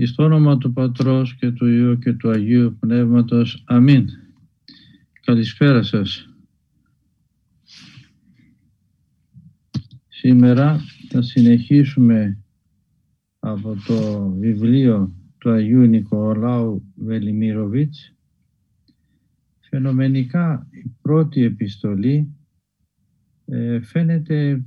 Εις το όνομα του Πατρός και του Υιού και του Αγίου Πνεύματος. Αμήν. Καλησπέρα σας. Σήμερα θα συνεχίσουμε από το βιβλίο του Αγίου Νικολάου Βελιμίροβιτς. Φαινομενικά η πρώτη επιστολή φαίνεται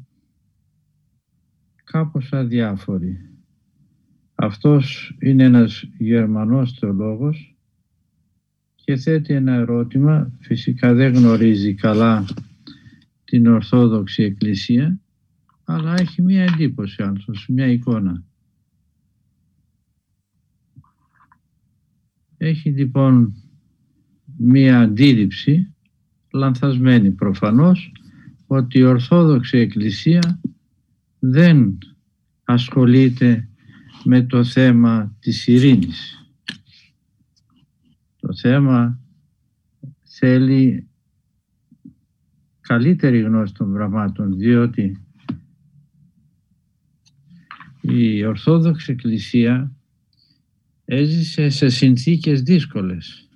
κάπως αδιάφορη. Αυτός είναι ένας Γερμανός θεολόγος και θέτει ένα ερώτημα, φυσικά δεν γνωρίζει καλά την Ορθόδοξη Εκκλησία, αλλά έχει μία εντύπωση άνθρωπος, μία εικόνα. Έχει λοιπόν μία αντίληψη, λανθασμένη προφανώς, ότι η Ορθόδοξη Εκκλησία δεν ασχολείται με το θέμα της ειρήνης. Το θέμα θέλει καλύτερη γνώση των πραγμάτων, διότι η Ορθόδοξη Εκκλησία έζησε σε συνθήκες δύσκολες.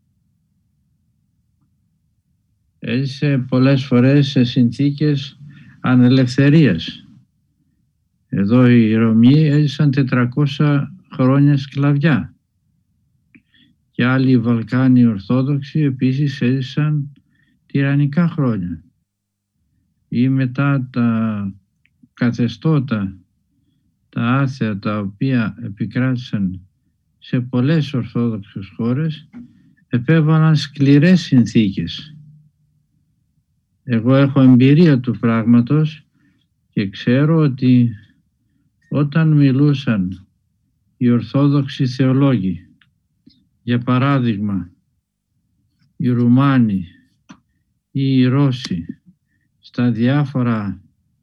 Έζησε πολλές φορές σε συνθήκες ανελευθερίας. Εδώ οι Ρωμαίοι έζησαν 400 χρόνια σκλαβιά και άλλοι Βαλκάνοι Ορθόδοξοι επίσης έζησαν τυραννικά χρόνια. Ή μετά τα καθεστώτα, τα άθεα τα οποία επικράτησαν σε πολλές Ορθόδοξες χώρες επέβαλαν σκληρές συνθήκες. Εγώ έχω εμπειρία του πράγματος και ξέρω ότι όταν μιλούσαν οι Ορθόδοξοι θεολόγοι, για παράδειγμα οι Ρουμάνοι ή οι Ρώσοι, στα διάφορα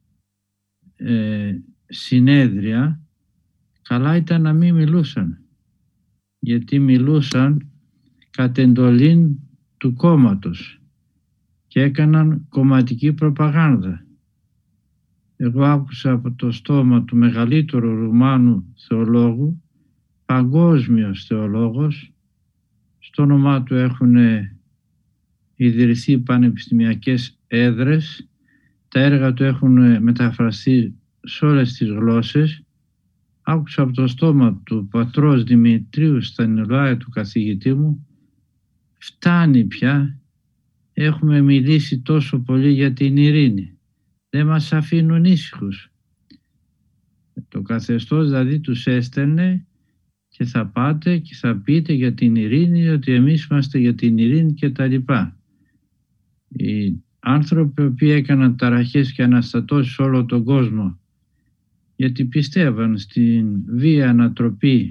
συνέδρια, καλά ήταν να μην μιλούσαν, γιατί μιλούσαν κατ' εντολήν του κόμματος και έκαναν κομματική προπαγάνδα. Εγώ άκουσα από το στόμα του μεγαλύτερου Ρουμάνου θεολόγου, παγκόσμιος θεολόγος, στο όνομά του έχουν ιδρυθεί πανεπιστημιακές έδρες, τα έργα του έχουν μεταφραστεί σε όλες τις γλώσσες. Άκουσα από το στόμα του πατρός Δημητρίου Στανιλάη, του καθηγητή μου, φτάνει πια, έχουμε μιλήσει τόσο πολύ για την ειρήνη. Δεν μας αφήνουν ήσυχους. Το καθεστώς δηλαδή τους έστελνε και θα πάτε και θα πείτε για την ειρήνη, ότι εμείς είμαστε για την ειρήνη και τα λοιπά. Οι άνθρωποι που έκαναν ταραχές και αναστατώσεις σε όλο τον κόσμο, γιατί πιστεύαν στην βία ανατροπή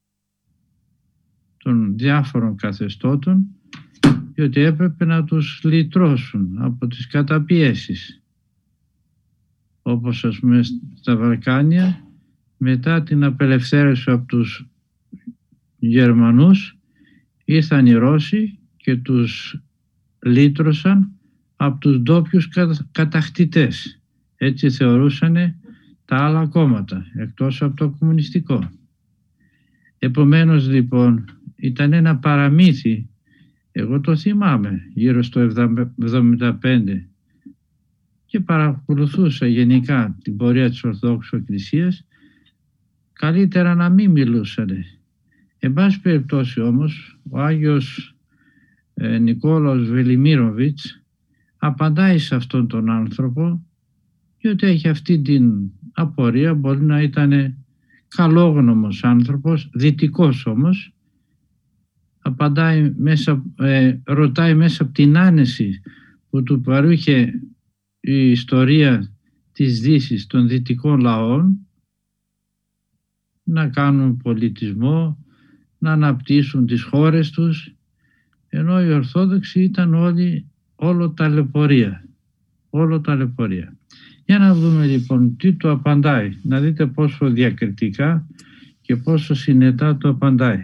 των διάφορων καθεστώτων, διότι έπρεπε να τους λυτρώσουν από τις καταπιέσεις. Όπως ας πούμε στα Βαλκάνια, μετά την απελευθέρωση από τους Γερμανούς, ήρθαν οι Ρώσοι και τους λύτρωσαν από τους ντόπιους κατακτητές. Έτσι θεωρούσαν τα άλλα κόμματα, εκτός από το κομμουνιστικό. Επομένως λοιπόν ήταν ένα παραμύθι, εγώ το θυμάμαι, γύρω στο 1975, και παρακολουθούσα γενικά την πορεία της Ορθόδοξης Εκκλησίας, καλύτερα να μην μιλούσανε. Εν πάση περιπτώσει όμως, ο Άγιος Νικόλαος Βελιμίροβιτς απαντάει σε αυτόν τον άνθρωπο, διότι έχει αυτή την απορία, μπορεί να ήταν καλόγνωμος άνθρωπος, δυτικός όμως, απαντάει ρωτάει μέσα από την άνεση που του παρούχε η ιστορία της Δύσης των δυτικών λαών, να κάνουν πολιτισμό, να αναπτύσσουν τις χώρες τους, ενώ οι Ορθόδοξοι ήταν όλο ταλαιπωρία. Για να δούμε λοιπόν τι του απαντάει, να δείτε πόσο διακριτικά και πόσο συνετά του απαντάει.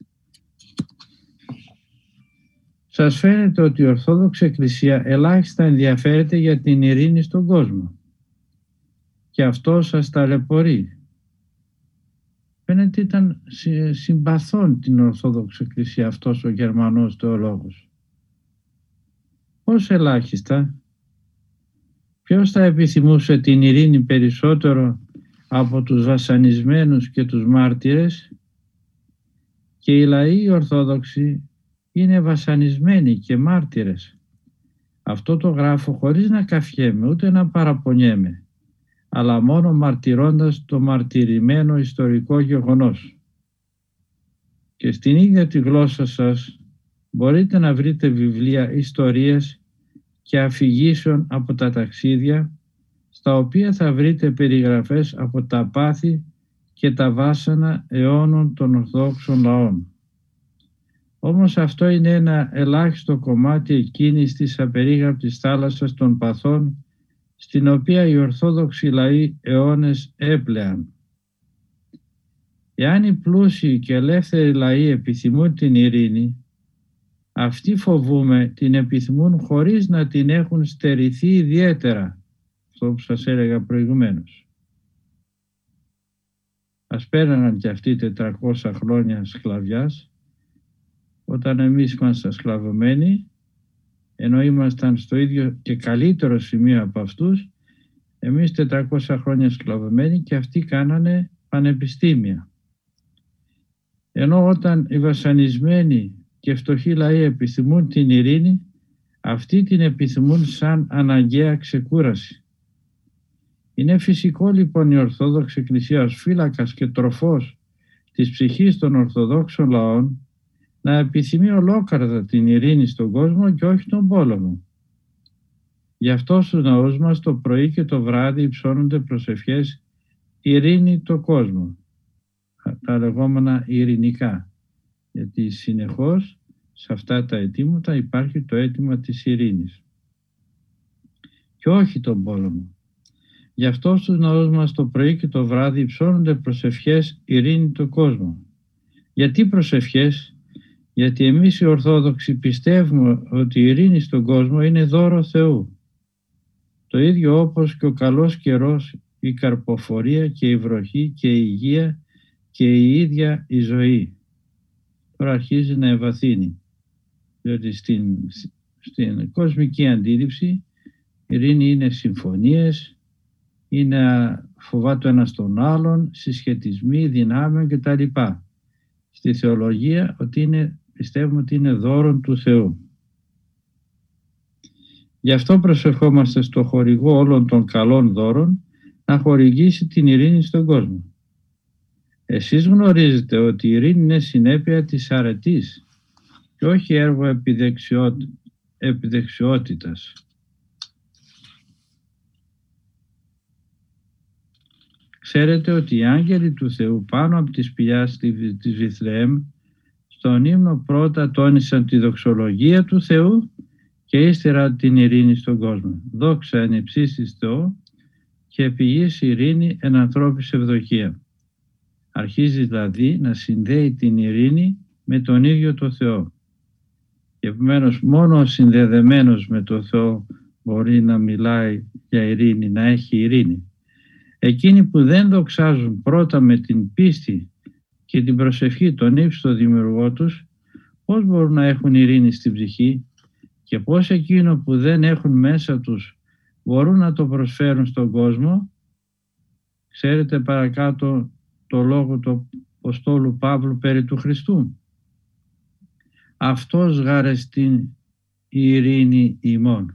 Σας φαίνεται ότι η Ορθόδοξη Εκκλησία ελάχιστα ενδιαφέρεται για την ειρήνη στον κόσμο και αυτό σας ταλαιπωρεί. Φαίνεται φαίνεται ήταν συμπαθών την Ορθόδοξη Εκκλησία αυτός ο Γερμανός θεολόγος. Πώς ελάχιστα? Ποιος θα επιθυμούσε την ειρήνη περισσότερο από τους βασανισμένους και τους μάρτυρες? Και οι λαοί Ορθόδοξοι είναι βασανισμένοι και μάρτυρες. Αυτό το γράφω χωρίς να καυχέμαι ούτε να παραπονιέμαι, αλλά μόνο μαρτυρώντας το μαρτυρημένο ιστορικό γεγονός. Και στην ίδια τη γλώσσα σας μπορείτε να βρείτε βιβλία ιστορίες και αφηγήσεων από τα ταξίδια, στα οποία θα βρείτε περιγραφές από τα πάθη και τα βάσανα αιώνων των Ορθόδοξων λαών. Όμως αυτό είναι ένα ελάχιστο κομμάτι εκείνης της απερίγραπτης θάλασσας των παθών, στην οποία οι Ορθόδοξοι λαοί αιώνες έπλεαν. Εάν οι πλούσιοι και ελεύθεροι λαοί επιθυμούν την ειρήνη, αυτοί φοβούμε την επιθυμούν χωρίς να την έχουν στερηθεί ιδιαίτερα, αυτό που σας έλεγα προηγουμένως. Ας πέραναν και αυτοί 400 χρόνια σκλαβιάς, όταν εμείς ήμασταν σκλαβωμένοι, ενώ ήμασταν στο ίδιο και καλύτερο σημείο από αυτούς, εμείς 400 χρόνια σκλαβωμένοι και αυτοί κάνανε πανεπιστήμια. Ενώ όταν οι βασανισμένοι και φτωχοί λαοί επιθυμούν την ειρήνη, αυτοί την επιθυμούν σαν αναγκαία ξεκούραση. Είναι φυσικό λοιπόν η Ορθόδοξη Εκκλησία ως φύλακας και τροφός της ψυχής των Ορθοδόξων λαών να επιθυμεί ολόκαρδα την ειρήνη στον κόσμο και όχι τον πόλεμο. Γι' αυτό στους ναούς μας το πρωί και το βράδυ υψώνονται προσευχές ειρήνη το κόσμο, τα λεγόμενα ειρηνικά, γιατί συνεχώς σε αυτά τα αιτήματα υπάρχει το αίτημα της ειρήνης και όχι τον πόλεμο. Γι' αυτό στους ναούς μας το πρωί και το βράδυ υψώνονται προσευχές ειρήνη το κόσμο. Γιατί προσευχές? Γιατί εμείς οι Ορθόδοξοι πιστεύουμε ότι η ειρήνη στον κόσμο είναι δώρο Θεού. Το ίδιο όπως και ο καλός καιρός, η καρποφορία και η βροχή και η υγεία και η ίδια η ζωή. Τώρα αρχίζει να ευαθύνει, διότι στην κοσμική αντίληψη η ειρήνη είναι συμφωνίες, είναι φοβάται ο ένας τον άλλον, συσχετισμοί, δυνάμεων κτλ. Στη θεολογία πιστεύουμε ότι είναι δώρον του Θεού. Γι' αυτό προσευχόμαστε στο χορηγό όλων των καλών δώρων να χορηγήσει την ειρήνη στον κόσμο. Εσείς γνωρίζετε ότι η ειρήνη είναι συνέπεια της αρετής και όχι έργο επιδεξιότητας. Ξέρετε ότι οι άγγελοι του Θεού πάνω από τη σπηλιά της Βιθλεέμ στον ύμνο πρώτα τόνισαν τη δοξολογία του Θεού και ύστερα την ειρήνη στον κόσμο. Δόξα εν υψίστοις Θεό και επί γης ειρήνη εν ανθρώπης ευδοκία. Αρχίζει δηλαδή να συνδέει την ειρήνη με τον ίδιο το Θεό. Και επομένως μόνο ο συνδεδεμένος με το Θεό μπορεί να μιλάει για ειρήνη, να έχει ειρήνη. Εκείνοι που δεν δοξάζουν πρώτα με την πίστη και την προσευχή τον ύψιστο δημιουργό τους, πώς μπορούν να έχουν ειρήνη στην ψυχή και πώς εκείνο που δεν έχουν μέσα τους μπορούν να το προσφέρουν στον κόσμο? Ξέρετε παρακάτω το λόγο του Αποστόλου Παύλου περί του Χριστού. Αυτός γάρεστην η ειρήνη ημών.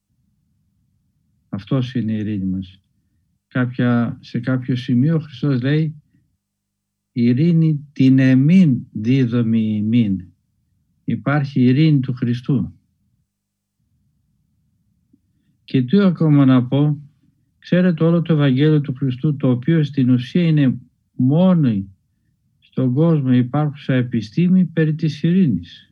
Αυτός είναι η ειρήνη μας. Σε κάποιο σημείο ο Χριστός λέει ειρήνη την εμήν δίδομη ημίν. Υπάρχει η ειρήνη του Χριστού. Και τι ακόμα να πω, ξέρετε όλο το Ευαγγέλιο του Χριστού, το οποίο στην ουσία είναι μόνη στον κόσμο υπάρχουσα επιστήμη περί της ειρήνης.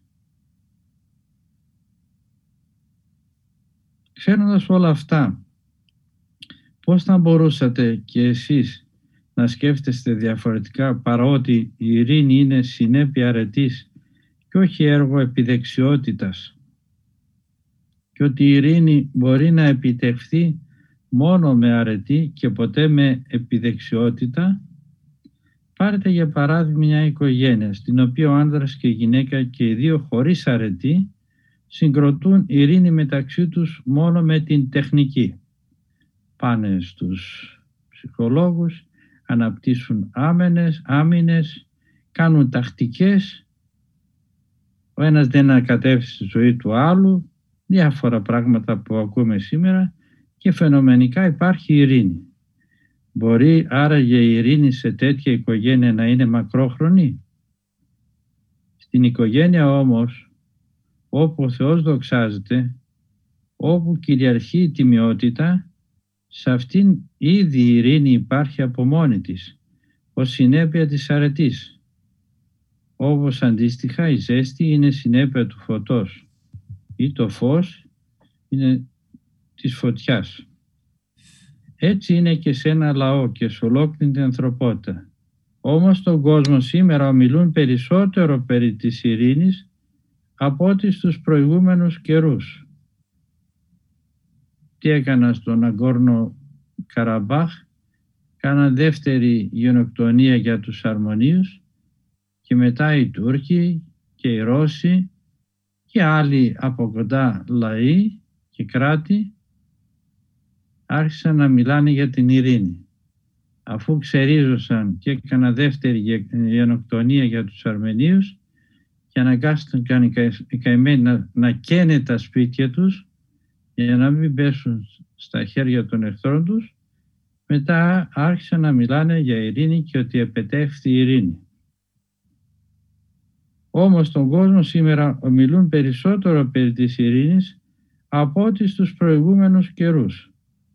Ξέροντας όλα αυτά, πώς θα μπορούσατε και εσείς να σκέφτεστε διαφορετικά παρά ότι η ειρήνη είναι συνέπεια αρετής και όχι έργο επιδεξιότητας και ότι η ειρήνη μπορεί να επιτευχθεί μόνο με αρετή και ποτέ με επιδεξιότητα? Πάρετε για παράδειγμα μια οικογένεια στην οποία ο άνδρας και η γυναίκα και οι δύο χωρίς αρετή συγκροτούν ειρήνη μεταξύ τους μόνο με την τεχνική. Πάνε στους ψυχολόγους, αναπτύσσουν άμυνες, κάνουν τακτικές, ο ένας δεν ανακατεύσει τη ζωή του άλλου, διάφορα πράγματα που ακούμε σήμερα και φαινομενικά υπάρχει ειρήνη. Μπορεί άραγε η ειρήνη σε τέτοια οικογένεια να είναι μακρόχρονη? Στην οικογένεια όμως, όπου ο Θεός δοξάζεται, όπου κυριαρχεί η τιμιότητα, σε αυτήν ήδη η ειρήνη υπάρχει από μόνη της, ως συνέπεια της αρετής. Όπως αντίστοιχα η ζέστη είναι συνέπεια του φωτός ή το φως είναι της φωτιάς. Έτσι είναι και σε ένα λαό και σε ολόκληρη την ανθρωπότητα. Όμως στον κόσμο σήμερα ομιλούν περισσότερο περί της ειρήνης από ό,τι στους προηγούμενους καιρούς. Τι έκανα στον Ναγκόρνο Καραμπάχ? Κάναν δεύτερη γενοκτονία για τους Αρμονίους και μετά οι Τούρκοι και οι Ρώσοι και άλλοι από κοντά λαοί και κράτη άρχισαν να μιλάνε για την ειρήνη. Αφού ξερίζωσαν και έκαναν δεύτερη γενοκτονία για τους Αρμενίους και αναγκάστηκαν οι καημένοι να καίνε τα σπίτια τους για να μην πέσουν στα χέρια των εχθρών τους, μετά άρχισαν να μιλάνε για ειρήνη και ότι επετεύχθη η ειρήνη. Όμως στον κόσμο σήμερα ομιλούν περισσότερο περί της ειρήνης από ό,τι στους προηγούμενους καιρούς.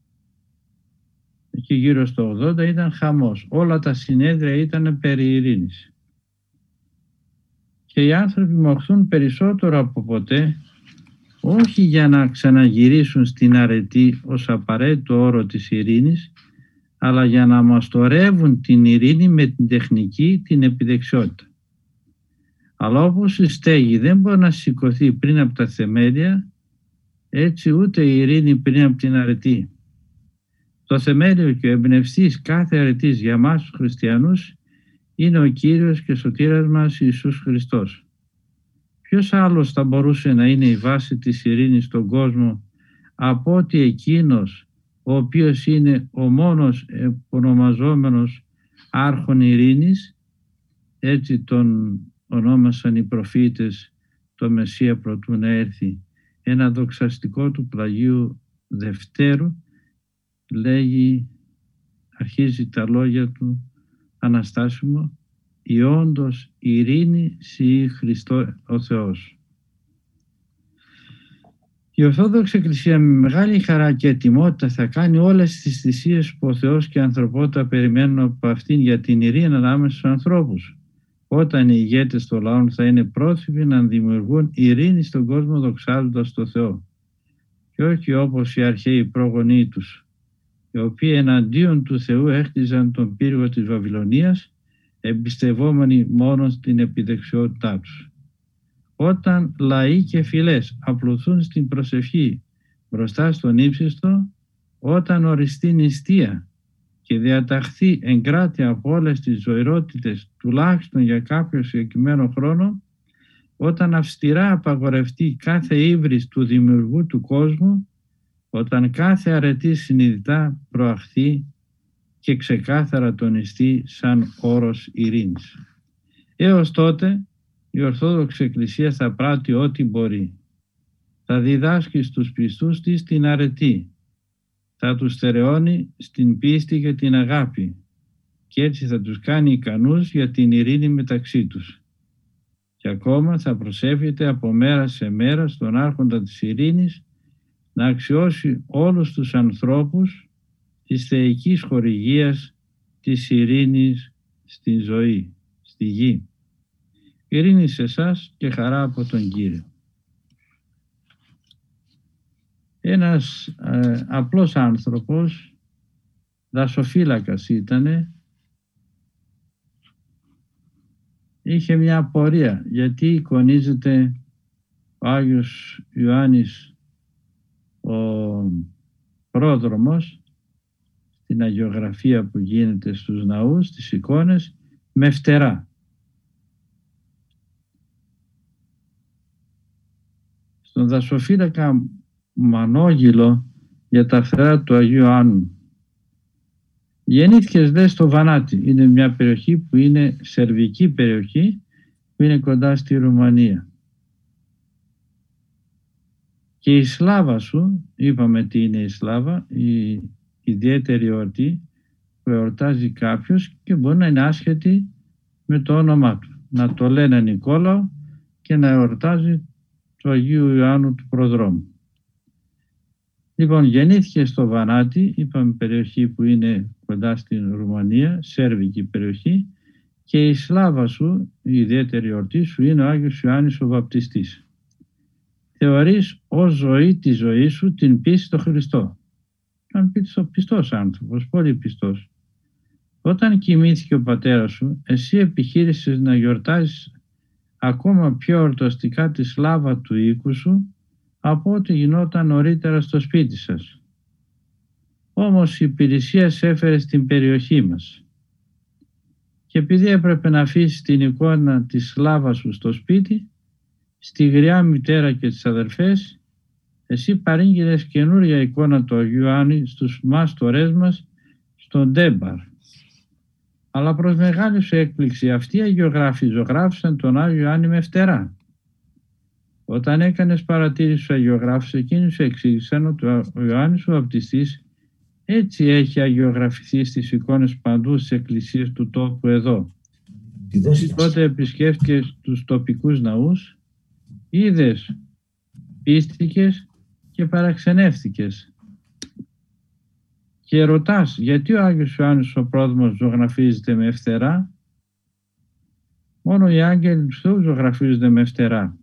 Εκεί γύρω στο 80 ήταν χαμός. Όλα τα συνέδρια ήταν περί ειρήνης. Και οι άνθρωποι μοχθούν περισσότερο από ποτέ, όχι για να ξαναγυρίσουν στην αρετή ως απαραίτητο όρο της ειρήνης, αλλά για να μαστορεύουν την ειρήνη με την τεχνική, την επιδεξιότητα. Αλλά όπως η στέγη δεν μπορεί να σηκωθεί πριν από τα θεμέλια, έτσι ούτε η ειρήνη πριν από την αρετή. Το θεμέλιο και ο εμπνευστής κάθε αρετής για μας τους χριστιανούς είναι ο Κύριος και σωτήρας μας Ιησούς Χριστός. Ποιος άλλος θα μπορούσε να είναι η βάση της ειρήνης στον κόσμο από ότι εκείνος ο οποίος είναι ο μόνος ονομαζόμενος άρχον ειρήνης, έτσι τον ονόμασαν οι προφήτες το Μεσσία προτού να έρθει. Ένα δοξαστικό του πλαγίου Δευτέρου λέγει, αρχίζει τα λόγια του αναστάσιμο, «Η όντως ειρήνη σοι Χριστό ο Θεός». Η Ορθόδοξη Εκκλησία με μεγάλη χαρά και ετοιμότητα θα κάνει όλες τις θυσίες που ο Θεός και η ανθρωπότητα περιμένουν από αυτήν για την ειρήνη ανάμεσα στους ανθρώπους. Όταν οι ηγέτες των λαών θα είναι πρόθυμοι να δημιουργούν ειρήνη στον κόσμο δοξάζοντας τον Θεό. Και όχι όπως οι αρχαίοι πρόγονοί τους, οι οποίοι εναντίον του Θεού έχτιζαν τον πύργο της Βαβυλωνίας, εμπιστευόμενοι μόνο στην επιδεξιότητά τους. Όταν λαοί και φυλές απλωθούν στην προσευχή μπροστά στον ύψιστο, όταν οριστεί νηστεία και διαταχθεί εγκράτεια από όλες τις ζωηρότητες τουλάχιστον για κάποιο συγκεκριμένο χρόνο, όταν αυστηρά απαγορευτεί κάθε ύβρις του δημιουργού του κόσμου, όταν κάθε αρετή συνειδητά προαχθεί και ξεκάθαρα τονιστεί σαν όρος ειρήνης. Έως τότε η Ορθόδοξη Εκκλησία θα πράττει ό,τι μπορεί. Θα διδάσκει στους πιστούς της την αρετή. Θα τους στερεώνει στην πίστη και την αγάπη και έτσι θα τους κάνει ικανούς για την ειρήνη μεταξύ τους. Και ακόμα θα προσεύχεται από μέρα σε μέρα στον άρχοντα της ειρήνης να αξιώσει όλους τους ανθρώπους της θεϊκής χορηγίας της ειρήνης στη ζωή, στη γη. Ειρήνη σε εσάς και χαρά από τον Κύριο. Ένας απλός άνθρωπος, δασοφύλακας ήτανε, είχε μια απορία γιατί εικονίζεται ο Άγιος Ιωάννης ο πρόδρομος στην αγιογραφία που γίνεται στους ναούς, στις εικόνες, με φτερά. Στον δασοφύλακα Μανόγυλο για τα φτερά του Αγίου Ιωάννου. Γεννήθηκες δε στο Βανάτι. Είναι μια περιοχή που είναι σερβική περιοχή, που είναι κοντά στη Ρουμανία. Και η Σλάβα σου, είπαμε τι είναι η Σλάβα, η ιδιαίτερη εορτή που εορτάζει κάποιος και μπορεί να είναι άσχετη με το όνομά του. Να το λένε Νικόλαο και να εορτάζει του Αγίου Ιωάννου του Προδρόμου. Λοιπόν, γεννήθηκε στο Βανάτι, είπαμε περιοχή που είναι κοντά στην Ρουμανία, σέρβικη περιοχή, και η Σλάβα σου, η ιδιαίτερη εορτή σου, είναι ο Άγιος Ιωάννης ο Βαπτιστής. Θεωρείς ως ζωή τη ζωή σου την πίστη στο Χριστό. Ήταν πιστός άνθρωπος, πολύ πιστός. Όταν κοιμήθηκε ο πατέρας σου, εσύ επιχείρησες να γιορτάζεις ακόμα πιο εορταστικά τη Σλάβα του οίκου σου από ό,τι γινόταν νωρίτερα στο σπίτι σας. Όμως η υπηρεσία σε έφερε στην περιοχή μας. Και επειδή έπρεπε να αφήσεις την εικόνα της Σλάβας σου στο σπίτι, στη γριά μητέρα και τις αδερφές, εσύ παρήγγειλες καινούρια εικόνα του Αγίου Ιωάννη στους μάστορές μας στον Ντέμπαρ. Αλλά προς μεγάλη σου έκπληξη αυτοί οι αγιογράφοι ζωγράφησαν τον Άγιο Ιωάννη με φτερά. Όταν έκανες παρατήρηση στους αγιογράφους, εκείνοι σου εξήγησαν ότι ο Ιωάννης ο Βαπτιστής έτσι έχει αγιογραφηθεί στις εικόνες παντού στις εκκλησίες του τόπου εδώ. Τότε επισκέφτηκες τους τοπικούς ναούς, είδες, πίστηκες και παραξενεύτηκες. Και ρωτάς γιατί ο Άγιος Ιωάννης ο Πρόδρομος ζωγραφίζεται με φτερά. Μόνο οι άγγελοι του Θεού ζωγραφίζονται με φτερά.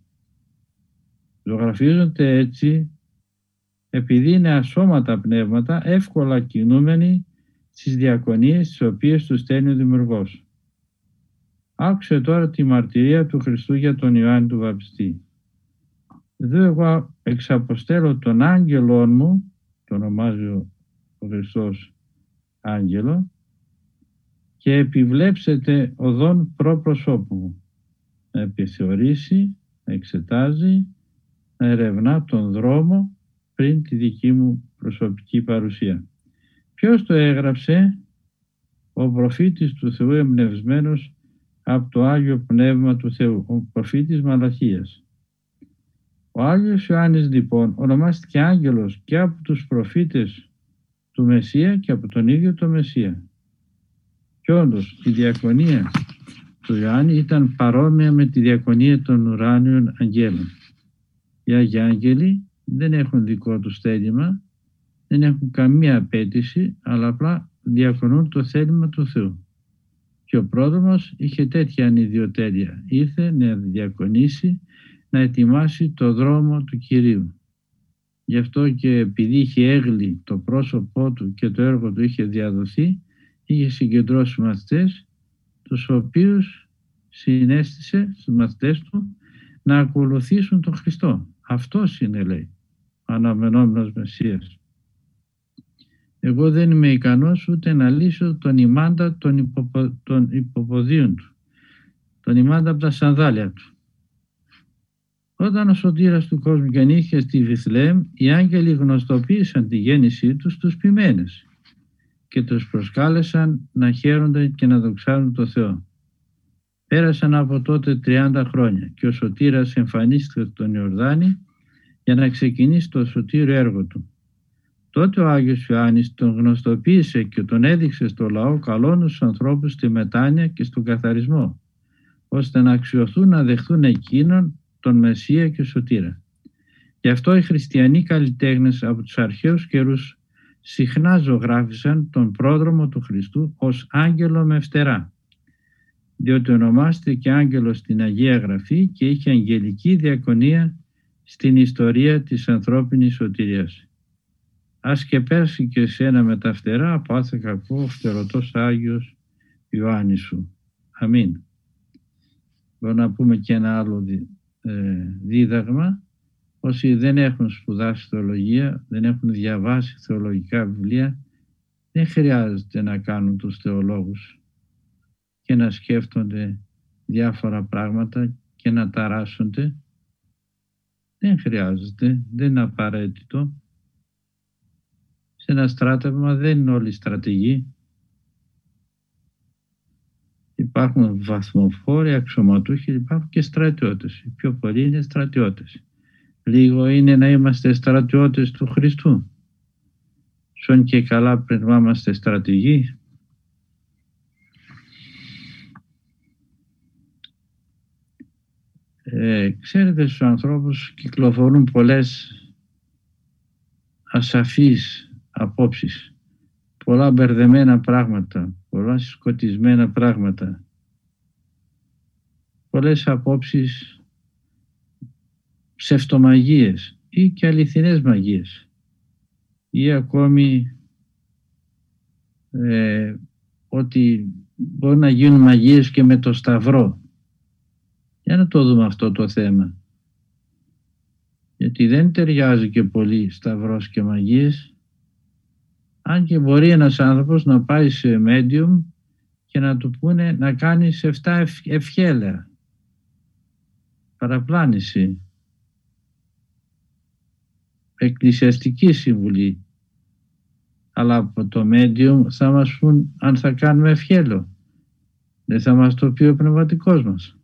Ζωγραφίζονται έτσι επειδή είναι ασώματα πνεύματα, εύκολα κινούμενοι στις διακονίες τις οποίες τους στέλνει ο Δημιουργός. Άκουσε τώρα τη μαρτυρία του Χριστού για τον Ιωάννη του Βαπτιστή. Εδώ εγώ εξαποστέλω τον άγγελό μου, το ονομάζει ο Χριστός άγγελο, και επιβλέψετε οδόν προπροσώπου μου. Να επιθεωρήσει, να εξετάζει, να ερευνά τον δρόμο πριν τη δική μου προσωπική παρουσία. Ποιος το έγραψε? Ο προφήτης του Θεού εμπνευσμένος από το Άγιο Πνεύμα του Θεού, ο προφήτης Μαλαχίας. Ο Άγιος Ιωάννης λοιπόν ονομάστηκε άγγελος και από τους προφήτες του Μεσσία και από τον ίδιο το Μεσσία. Και όντως η διακονία του Ιωάννη ήταν παρόμοια με τη διακονία των ουράνιων αγγέλων. Οι Άγιοι Άγγελοι δεν έχουν δικό τους θέλημα, δεν έχουν καμία απέτηση, αλλά απλά διακονούν το θέλημα του Θεού. Και ο πρόδρομος είχε τέτοια ανιδιοτέλεια. Ήρθε να διακονήσει, να ετοιμάσει το δρόμο του Κυρίου. Γι' αυτό και επειδή είχε έγλει το πρόσωπό του και το έργο του είχε διαδοθεί, είχε συγκεντρώσει μαθητές, τους οποίους συνέστησε στους μαθητές του να ακολουθήσουν τον Χριστό. Αυτός είναι, λέει, αναμενόμενος Μεσσίας. Εγώ δεν είμαι ικανός ούτε να λύσω τον ημάντα των υποποδίων του, τον ημάντα από τα σανδάλια του. Όταν ο σωτήρας του κόσμου γεννήθηκε στη Βιθλεέμ, οι άγγελοι γνωστοποίησαν τη γέννησή του στους ποιμένες και τους προσκάλεσαν να χαίρονται και να δοξάζουν το Θεό. Πέρασαν από τότε 30 χρόνια και ο σωτήρας εμφανίστηκε στον Ιορδάνη για να ξεκινήσει το σωτήριο έργο του. Τότε ο Άγιος Ιωάννης τον γνωστοποίησε και τον έδειξε στο λαό καλώνους τους ανθρώπους στη μετάνοια και στον καθαρισμό, ώστε να αξιωθούν να δεχθούν εκείνον τον Μεσσία και Σωτήρα. Γι' αυτό οι χριστιανοί καλλιτέχνες από τους αρχαίους καιρούς συχνά ζωγράφισαν τον πρόδρομο του Χριστού ως άγγελο με φτερά, διότι ονομάστηκε άγγελος στην Αγία Γραφή και είχε αγγελική διακονία στην ιστορία της ανθρώπινης σωτηρίας. Ας και πέρσει και εσένα με τα φτερά από άθε κακό ο φτερωτός Άγιος Ιωάννης σου. Αμήν. Μπορούμε να πούμε και ένα άλλο δίδαγμα. Όσοι δεν έχουν σπουδάσει θεολογία, δεν έχουν διαβάσει θεολογικά βιβλία, δεν χρειάζεται να κάνουν τους θεολόγους. και να σκέφτονται διάφορα πράγματα και να ταράσσονται. Δεν χρειάζεται, δεν είναι απαραίτητο. Σε ένα στράτευμα δεν είναι όλοι στρατηγοί. Υπάρχουν βαθμοφόροι, αξιωματούχοι, υπάρχουν και στρατιώτες. Οι πιο πολλοί είναι στρατιώτες. Λίγο είναι να είμαστε στρατιώτες του Χριστού. Σον και καλά πρέπει να είμαστε στρατηγοί. Ξέρετε, στους ανθρώπους κυκλοφορούν πολλές ασαφείς απόψεις, πολλά μπερδεμένα πράγματα, πολλά σκοτισμένα πράγματα, πολλές απόψεις ψευτομαγίες ή και αληθινές μαγείες ή ακόμη ότι μπορεί να γίνουν μαγείες και με το Σταυρό. Για να το δούμε αυτό το θέμα. Γιατί δεν ταιριάζει και πολύ Σταυρός και μαγείες, αν και μπορεί ένας άνθρωπος να πάει σε medium και να του πούνε να κάνει 7 ευχέλαια, παραπλάνηση, εκκλησιαστική συμβουλή, αλλά από το medium θα μας πούν αν θα κάνουμε ευχέλο, δεν θα μας το πει ο πνευματικός μας.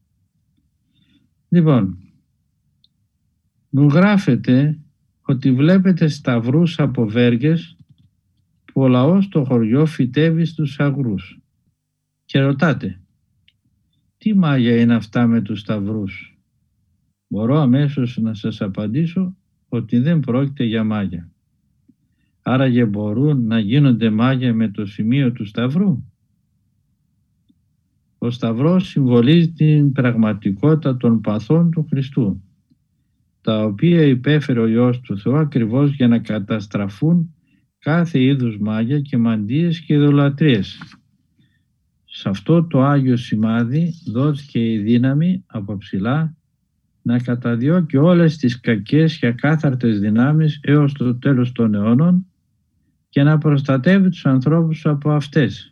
Λοιπόν, μου γράφετε ότι βλέπετε σταυρούς από βέργες που ο λαός στο χωριό φυτεύει στους αγρούς και ρωτάτε, τι μάγια είναι αυτά με τους σταυρούς? Μπορώ αμέσως να σας απαντήσω ότι δεν πρόκειται για μάγια. Άραγε μπορούν να γίνονται μάγια με το σημείο του σταυρού? Ο σταυρός συμβολίζει την πραγματικότητα των παθών του Χριστού, τα οποία υπέφερε ο Υιός του Θεού ακριβώς για να καταστραφούν κάθε είδους μάγια και μαντείες και ειδωλατρίες. Σε αυτό το Άγιο σημάδι δόθηκε η δύναμη από ψηλά να καταδιώκει όλες τις κακές και ακάθαρτες δυνάμεις έως το τέλος των αιώνων και να προστατεύει τους ανθρώπους από αυτές.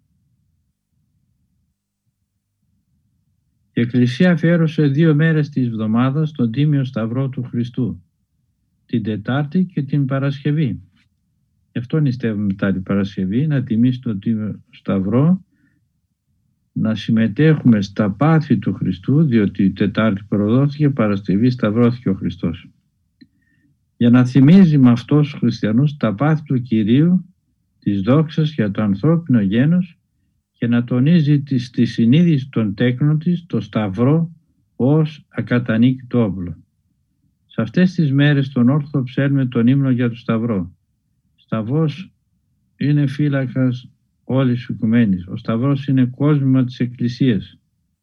Η Εκκλησία αφιέρωσε 2 μέρες της εβδομάδας στον Τίμιο Σταυρό του Χριστού, την Τετάρτη και την Παρασκευή. Γι' αυτό νηστεύουμε μετά την Παρασκευή, να τιμήσει τον Τίμιο Σταυρό, να συμμετέχουμε στα πάθη του Χριστού, διότι η Τετάρτη προδόθηκε, Παρασκευή σταυρώθηκε ο Χριστός. Για να θυμίζει με αυτός τους χριστιανούς τα πάθη του Κυρίου, της δόξας για το ανθρώπινο γένος και να τονίζει στη συνείδηση των τέκνων της το Σταυρό ως ακατανίκητο όπλο. Σε αυτές τις μέρες τον όρθο ψέλνουμε τον ύμνο για το Σταυρό. Σταυρός είναι φύλακας όλης της οικουμένης. Ο Σταυρός είναι κόσμημα της Εκκλησίας.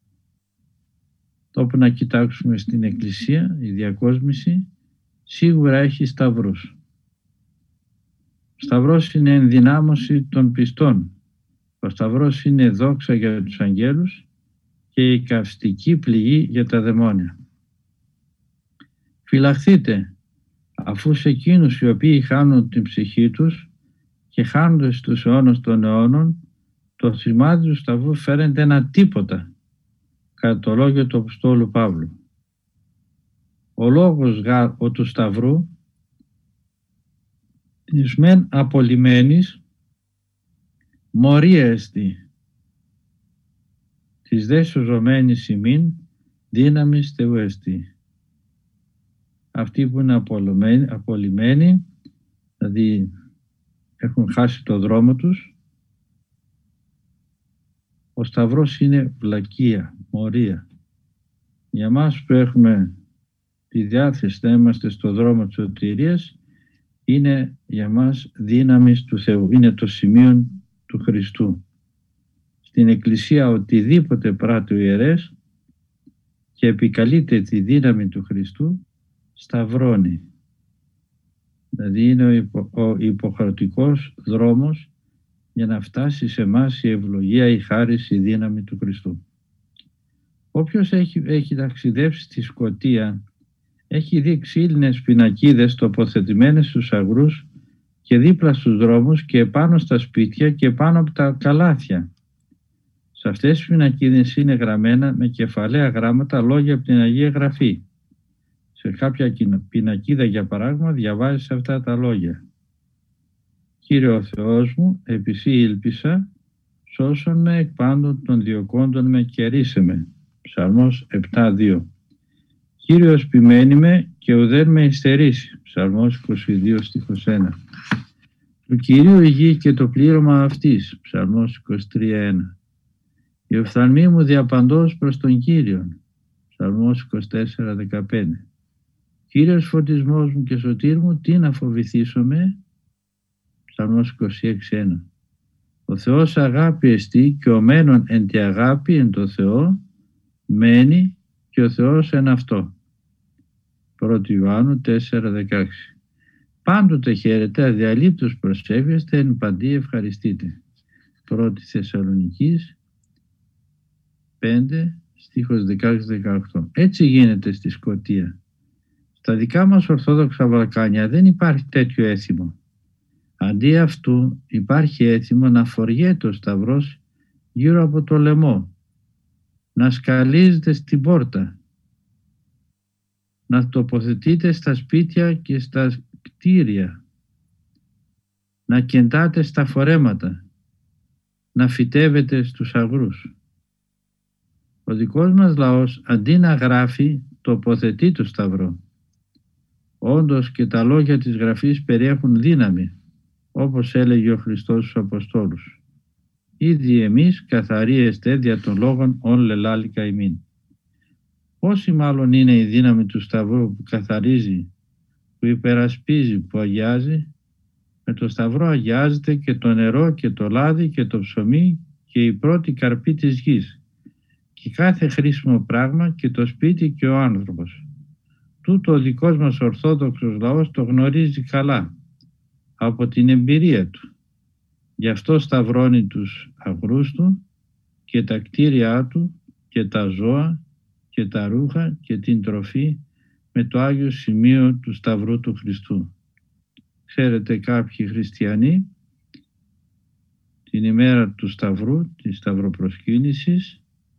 Το όπου να κοιτάξουμε στην Εκκλησία, η διακόσμηση σίγουρα έχει σταυρούς. Ο Σταυρός είναι ενδυνάμωση των πιστών. Ο Σταυρός είναι δόξα για τους αγγέλους και η καυστική πληγή για τα δαιμόνια. Φυλαχθείτε, αφού σε εκείνους οι οποίοι χάνουν την ψυχή τους και χάνονται στους αιώνες των αιώνων, το σημάδι του Σταυρού φέρεται ένα τίποτα, κατά το λόγιο του Αποστόλου Παύλου. Ο λόγος του Σταυρού εις μεν απολυμένης μορία εστί, της δε σωζωμένης ημίν δύναμης Θεού εστί. Αυτοί που είναι απολυμένοι, δηλαδή έχουν χάσει το δρόμο τους, ο Σταυρός είναι βλακεία, μορία. Για μας που έχουμε τη διάθεση να είμαστε στο δρόμο της σωτηρίας, είναι για μας δύναμης του Θεού, είναι το σημείο του Χριστού. Στην Εκκλησία οτιδήποτε πράττει ο ιερές και επικαλείται τη δύναμη του Χριστού, σταυρώνει. Δηλαδή είναι ο υποχρεωτικός δρόμος για να φτάσει σε εμάς η ευλογία, η χάρις, η δύναμη του Χριστού. Όποιος έχει ταξιδέψει στη Σκωτία έχει δει ξύλινες πινακίδες τοποθετημένες στους αγρούς και δίπλα στους δρόμους και πάνω στα σπίτια και πάνω από τα καλάθια. Σε αυτές τις πινακίδες είναι γραμμένα με κεφαλαία γράμματα λόγια από την Αγία Γραφή. Σε κάποια πινακίδα, για παράδειγμα, διαβάζεις αυτά τα λόγια. Κύριε ο Θεός μου, επί Σύ ήλπισα, σώσον με εκ πάντων των διωκόντων με και ρίσε με. Ψαλμός 7:2. Κύριος ποιμένη με και ουδέν με υστερήσει. Ψαλμός 22 στίχος 1. Του Κυρίου η γη και το πλήρωμα αυτής. Ψαλμός 23:1. Η οφθαλμή μου διαπαντός προς τον Κύριον. Ψαλμός 24:15. Κύριος φωτισμός μου και σωτήρ μου, τι να φοβηθήσομαι. Ψαλμός 26:1. Ο Θεός αγάπη εστί και ο μένων εν τη αγάπη εν το Θεό μένει και ο Θεός εν αυτό. 1 Ιωάννου 4:16. Πάντοτε χαίρετε, αδιαλείπτως προσεύχεστε, εν παντί ευχαριστείτε. 1 Θεσσαλονικής 5 στίχος 16-18. Έτσι γίνεται στη Σκωτία. Στα δικά μας Ορθόδοξα Βαλκάνια δεν υπάρχει τέτοιο έθιμο. Αντί αυτού υπάρχει έθιμο να φοριέται ο Σταυρός γύρω από το λαιμό, να σκαλίζεται στην πόρτα, να τοποθετείται στα σπίτια και στα κτίρια, να κεντάται στα φορέματα, να φυτεύεται στους αγρούς. Ο δικός μας λαός αντί να γράφει τοποθετεί το Σταυρό. Όντως και τα λόγια της Γραφής περιέχουν δύναμη, όπως έλεγε ο Χριστός στους Αποστόλους. Ήδη εμείς καθαροί εστέ δια των λόγων όν λελάλικα ημίν. Πόση μάλλον είναι η δύναμη του Σταυρού που καθαρίζει, που υπερασπίζει, που αγιάζει. Με το Σταυρό αγιάζεται και το νερό και το λάδι και το ψωμί και η πρώτη καρπή της γης και κάθε χρήσιμο πράγμα και το σπίτι και ο άνθρωπος. Τούτο ο δικός μας Ορθόδοξος λαός το γνωρίζει καλά από την εμπειρία του. Γι' αυτό σταυρώνει τους αγρούς του και τα κτίρια του και τα ζώα και τα ρούχα και την τροφή με το Άγιο Σημείο του Σταυρού του Χριστού. Ξέρετε, κάποιοι χριστιανοί την ημέρα του Σταυρού, της Σταυροπροσκύνησης,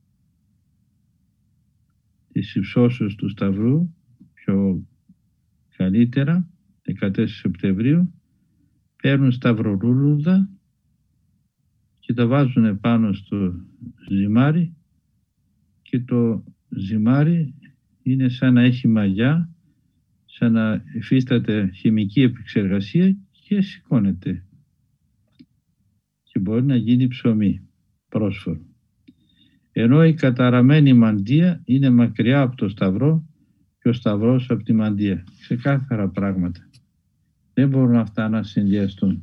της υψώσεως του Σταυρού, πιο καλύτερα, 14 Σεπτεμβρίου, παίρνουν σταυρολούλουδα και τα βάζουν πάνω στο ζυμάρι και το ζυμάρι είναι σαν να έχει μαλλιά, σαν να υφίσταται χημική επεξεργασία και σηκώνεται και μπορεί να γίνει ψωμί πρόσφορο. Ενώ η καταραμένη μαντεία είναι μακριά από το Σταυρό και ο Σταυρός από τη μαντεία. Ξεκάθαρα πράγματα. Δεν μπορούν αυτά να συνδυαστούν.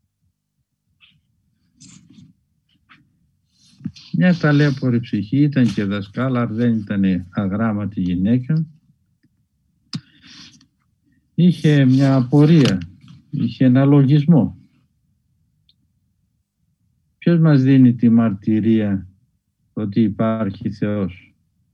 Μια ταλέπορη ψυχή, ήταν και δασκάλα, δεν ήταν αγράμματη γυναίκα. Είχε μια απορία, είχε ένα λογισμό. Ποιος μας δίνει τη μαρτυρία ότι υπάρχει Θεός?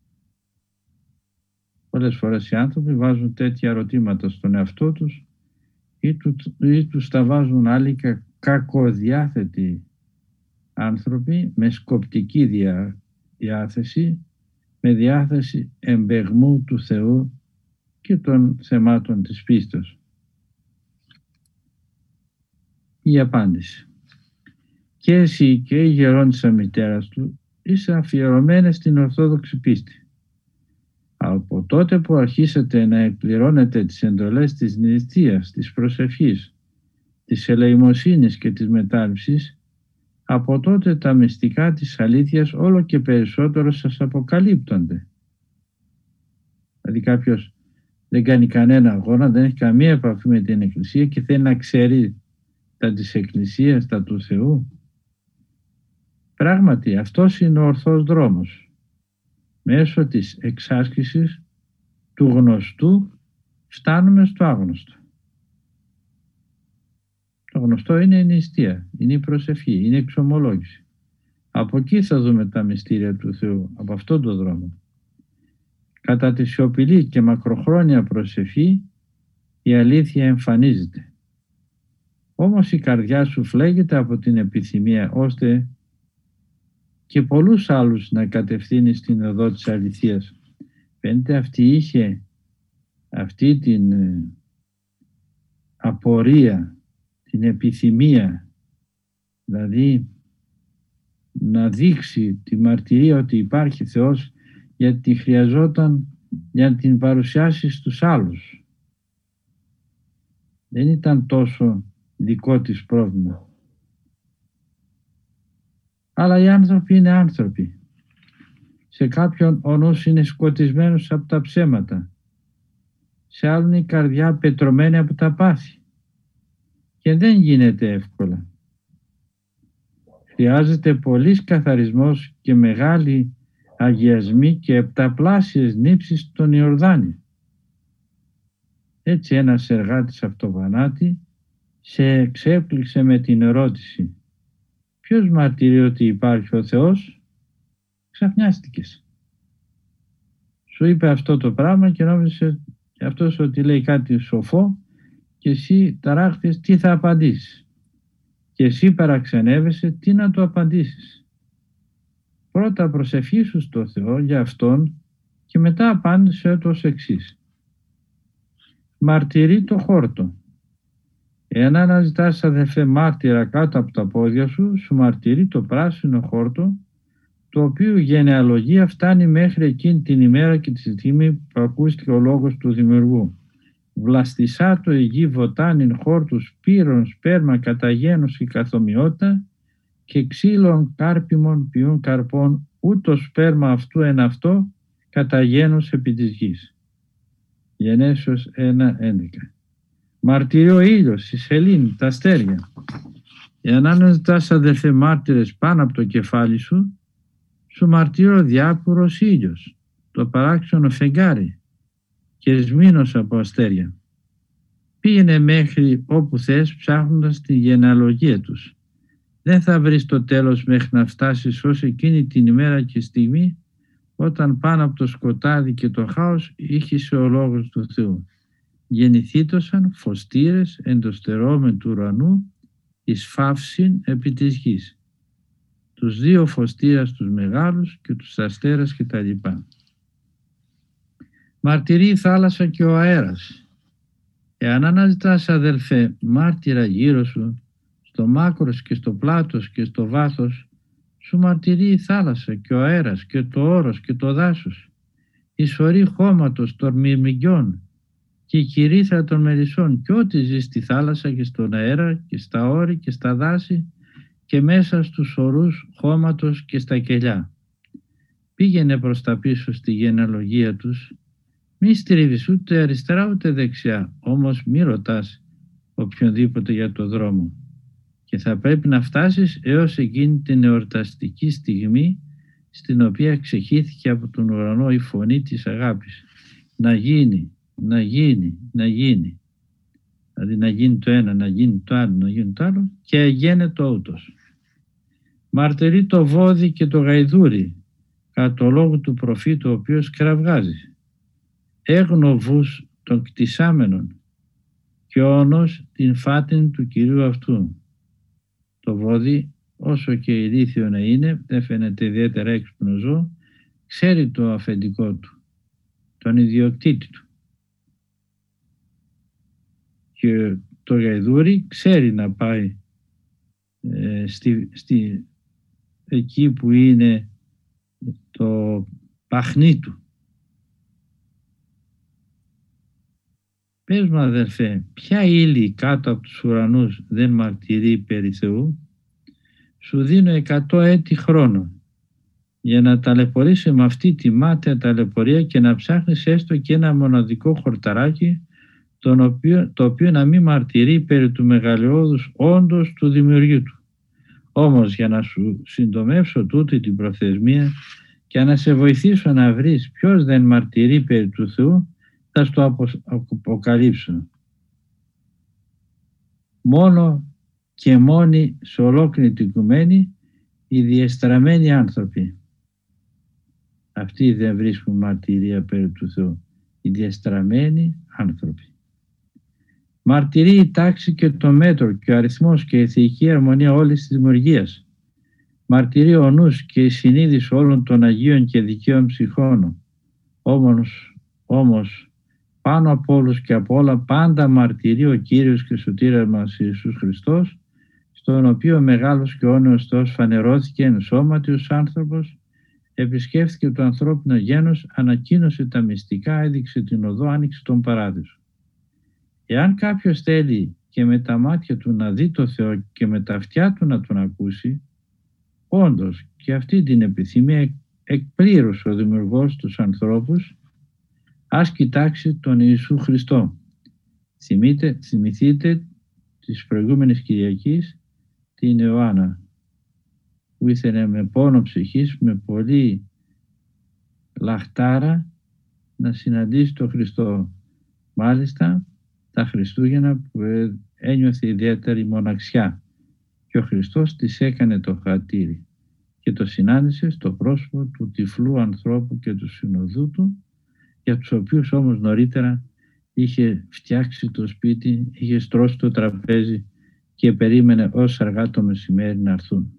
Πολλές φορές οι άνθρωποι βάζουν τέτοια ερωτήματα στον εαυτό τους ή τους τα βάζουν άλλοι κακοδιάθετοι άνθρωποι με σκοπτική διάθεση, με διάθεση εμπεγμού του Θεού και των θεμάτων της πίστης. Η απάντηση. Και εσύ και η γερόντισσα μητέρας του είσαι αφιερωμένες στην Ορθόδοξη πίστη. Από τότε που αρχίσατε να εκπληρώνετε τις εντολές της νηστείας, της προσευχής, της ελεημοσύνης και της μετάληψης, από τότε τα μυστικά της αλήθειας όλο και περισσότερο σας αποκαλύπτονται. Δηλαδή κάποιος δεν κάνει κανένα αγώνα, δεν έχει καμία επαφή με την Εκκλησία και θέλει να ξέρει τα της Εκκλησίας, τα του Θεού. Πράγματι αυτός είναι ο ορθός δρόμος. Μέσω της εξάσκησης του γνωστού φτάνουμε στο άγνωστο. Το γνωστό είναι η νηστεία, είναι η προσευχή, είναι η εξομολόγηση. Από εκεί θα δούμε τα μυστήρια του Θεού, από αυτόν τον δρόμο. Κατά τη σιωπηλή και μακροχρόνια προσευχή η αλήθεια εμφανίζεται. Όμως η καρδιά σου φλέγεται από την επιθυμία ώστε και πολλούς άλλους να κατευθύνει στην οδό της αληθείας. Φαίνεται αυτή είχε αυτή την απορία, την επιθυμία, δηλαδή να δείξει τη μαρτυρία ότι υπάρχει Θεός, γιατί χρειαζόταν για να την παρουσιάσει στους άλλους. Δεν ήταν τόσο δικό της πρόβλημα. Αλλά οι άνθρωποι είναι άνθρωποι. Σε κάποιον ο νους είναι σκοτισμένος από τα ψέματα. Σε άλλον η καρδιά πετρωμένη από τα πάθη. Και δεν γίνεται εύκολα. Χρειάζεται πολύς καθαρισμός και μεγάλη αγιασμή και επταπλάσιες νύψεις στον Ιορδάνη. Έτσι ένας εργάτης αυτοβανάτη σε εξέπληξε με την ερώτηση: ποιος μαρτυρεί ότι υπάρχει ο Θεός? Ξαφνιάστηκες. Σου είπε αυτό το πράγμα και νόμιζε αυτός ότι λέει κάτι σοφό και εσύ ταράχτηκες τι θα απαντήσεις. Και εσύ παραξενεύεσαι τι να του απαντήσεις. Πρώτα προσευχήσου στο Θεό για Αυτόν και μετά απάντησε το ως εξής: μαρτυρεί το χόρτο. Εάν αναζητάς αδελφέ μάρτυρα κάτω από τα πόδια σου, σου μαρτυρεί το πράσινο χόρτο, το οποίο γενεαλογία φτάνει μέχρι εκείνη την ημέρα και τη στιγμή που ακούστηκε ο λόγος του Δημιουργού. Βλαστισάτο η γη βοτάνιν χόρτους πύρων σπέρμα κατά γένος και καθομοιότητα και ξύλων κάρπιμων ποιούν καρπών ούτω σπέρμα αυτού εν αυτό κατά γένος επί της γης. Γενέσεως 1:11. Μαρτυρεί ο ήλιος, η σελήνη, τα αστέρια. Εάν αναζητάς αδελφέ μάρτυρες πάνω από το κεφάλι σου, σου μαρτυρεί ο διάπουρος ήλιος, το παράξενο φεγγάρι και σμήνος από αστέρια. Πήγαινε μέχρι όπου θες ψάχνοντας τη γενεαλογία τους. Δεν θα βρεις το τέλος μέχρι να φτάσεις ως εκείνη την ημέρα και στιγμή όταν πάνω από το σκοτάδι και το χάος ήχησε ο λόγος του Θεού. Γεννηθήτωσαν φωστήρες εντοστερόμεν του ουρανού εις φαύσιν επί της γης. Τους δύο φωστήρας τους μεγάλους και τους αστέρας και τα λοιπά. Μαρτυρεί η θάλασσα και ο αέρας. Εάν αναζητάς αδελφέ μάρτυρα γύρω σου, στο μάκρος και στο πλάτος και στο βάθος, σου μαρτυρεί η θάλασσα και ο αέρας και το όρος και το δάσος, η σωρή χώματος των μυρμηγκιών και η κυρίθρα των μερισσών και ό,τι ζει στη θάλασσα και στον αέρα και στα όρη και στα δάση και μέσα στους ορούς χώματος και στα κελιά. Πήγαινε προς τα πίσω στη γενεαλογία τους, μη στρίβεις ούτε αριστερά ούτε δεξιά, όμως μη ρωτάς οποιονδήποτε για το δρόμο. Και θα πρέπει να φτάσεις έως εκείνη την εορταστική στιγμή στην οποία ξεχύθηκε από τον ουρανό η φωνή της αγάπης. Να γίνει, να γίνει, να γίνει. Δηλαδή να γίνει το ένα, να γίνει το άλλο, να γίνει το άλλο και γίνεται ούτως. Μαρτυρεί το βόδι και το γαϊδούρι κατά το λόγο του προφήτου ο οποίος κραυγάζει. Έγνο βους των κτισάμενων και όνος την φάτιν του Κυρίου αυτού. Το βόδι, όσο και ηλίθιο να είναι, δεν φαίνεται ιδιαίτερα έξυπνο ζώο, ξέρει το αφεντικό του, τον ιδιοκτήτη του. Και το γαϊδούρι ξέρει να πάει εκεί που είναι το παχνί του. Πες μου αδερφέ, ποια ύλη κάτω από τους ουρανούς δεν μαρτυρεί περί Θεού? Σου δίνω 100 έτη χρόνο για να ταλαιπωρήσει με αυτή τη μάταια ταλαιπωρία και να ψάχνεις έστω και ένα μοναδικό χορταράκι το οποίο να μην μαρτυρεί περί του μεγαλειώδους όντως του δημιουργού του. Όμως για να σου συντομεύσω τούτη την προθεσμία και να σε βοηθήσω να βρεις ποιος δεν μαρτυρεί περί του Θεού, θα στο αποκαλύψω. Μόνο και μόνοι σε ολόκληρη την οικουμένη οι διεστραμμένοι άνθρωποι. Αυτοί δεν βρίσκουν μαρτυρία περί του Θεού. Οι διεστραμμένοι άνθρωποι. Μαρτυρεί η τάξη και το μέτρο και ο αριθμός και η θεϊκή αρμονία όλης της δημιουργίας. Μαρτυρεί ο νους και η συνείδηση όλων των Αγίων και δικαίων ψυχών. Όμως πάνω από όλους και από όλα πάντα μαρτυρεί ο Κύριος και Σωτήρας μας Ιησούς Χριστός, στον οποίο ο μεγάλος και αιώνιος Θεός φανερώθηκε εν σώματι ως άνθρωπος, επισκέφθηκε το ανθρώπινο γένος, ανακοίνωσε τα μυστικά, έδειξε την οδό, άνοιξε τον παράδεισο. Εάν κάποιος θέλει και με τα μάτια του να δει το Θεό και με τα αυτιά του να τον ακούσει, όντως και αυτή την επιθυμία εκπλήρωσε ο Δημιουργός τους ανθρώπους. Ας κοιτάξει τον Ιησού Χριστό. Θυμηθείτε της προηγούμενης Κυριακής την Ιωάννα, που ήθελε με πόνο ψυχής, με πολύ λαχτάρα να συναντήσει τον Χριστό. Μάλιστα τα Χριστούγεννα που ένιωθε ιδιαίτερη μοναξιά και ο Χριστός της έκανε το χατήρι και το συνάντησε στο πρόσωπο του τυφλού ανθρώπου και του συνοδού του, για τους οποίους όμως νωρίτερα είχε φτιάξει το σπίτι, είχε στρώσει το τραπέζι και περίμενε ως αργά το μεσημέρι να έρθουν.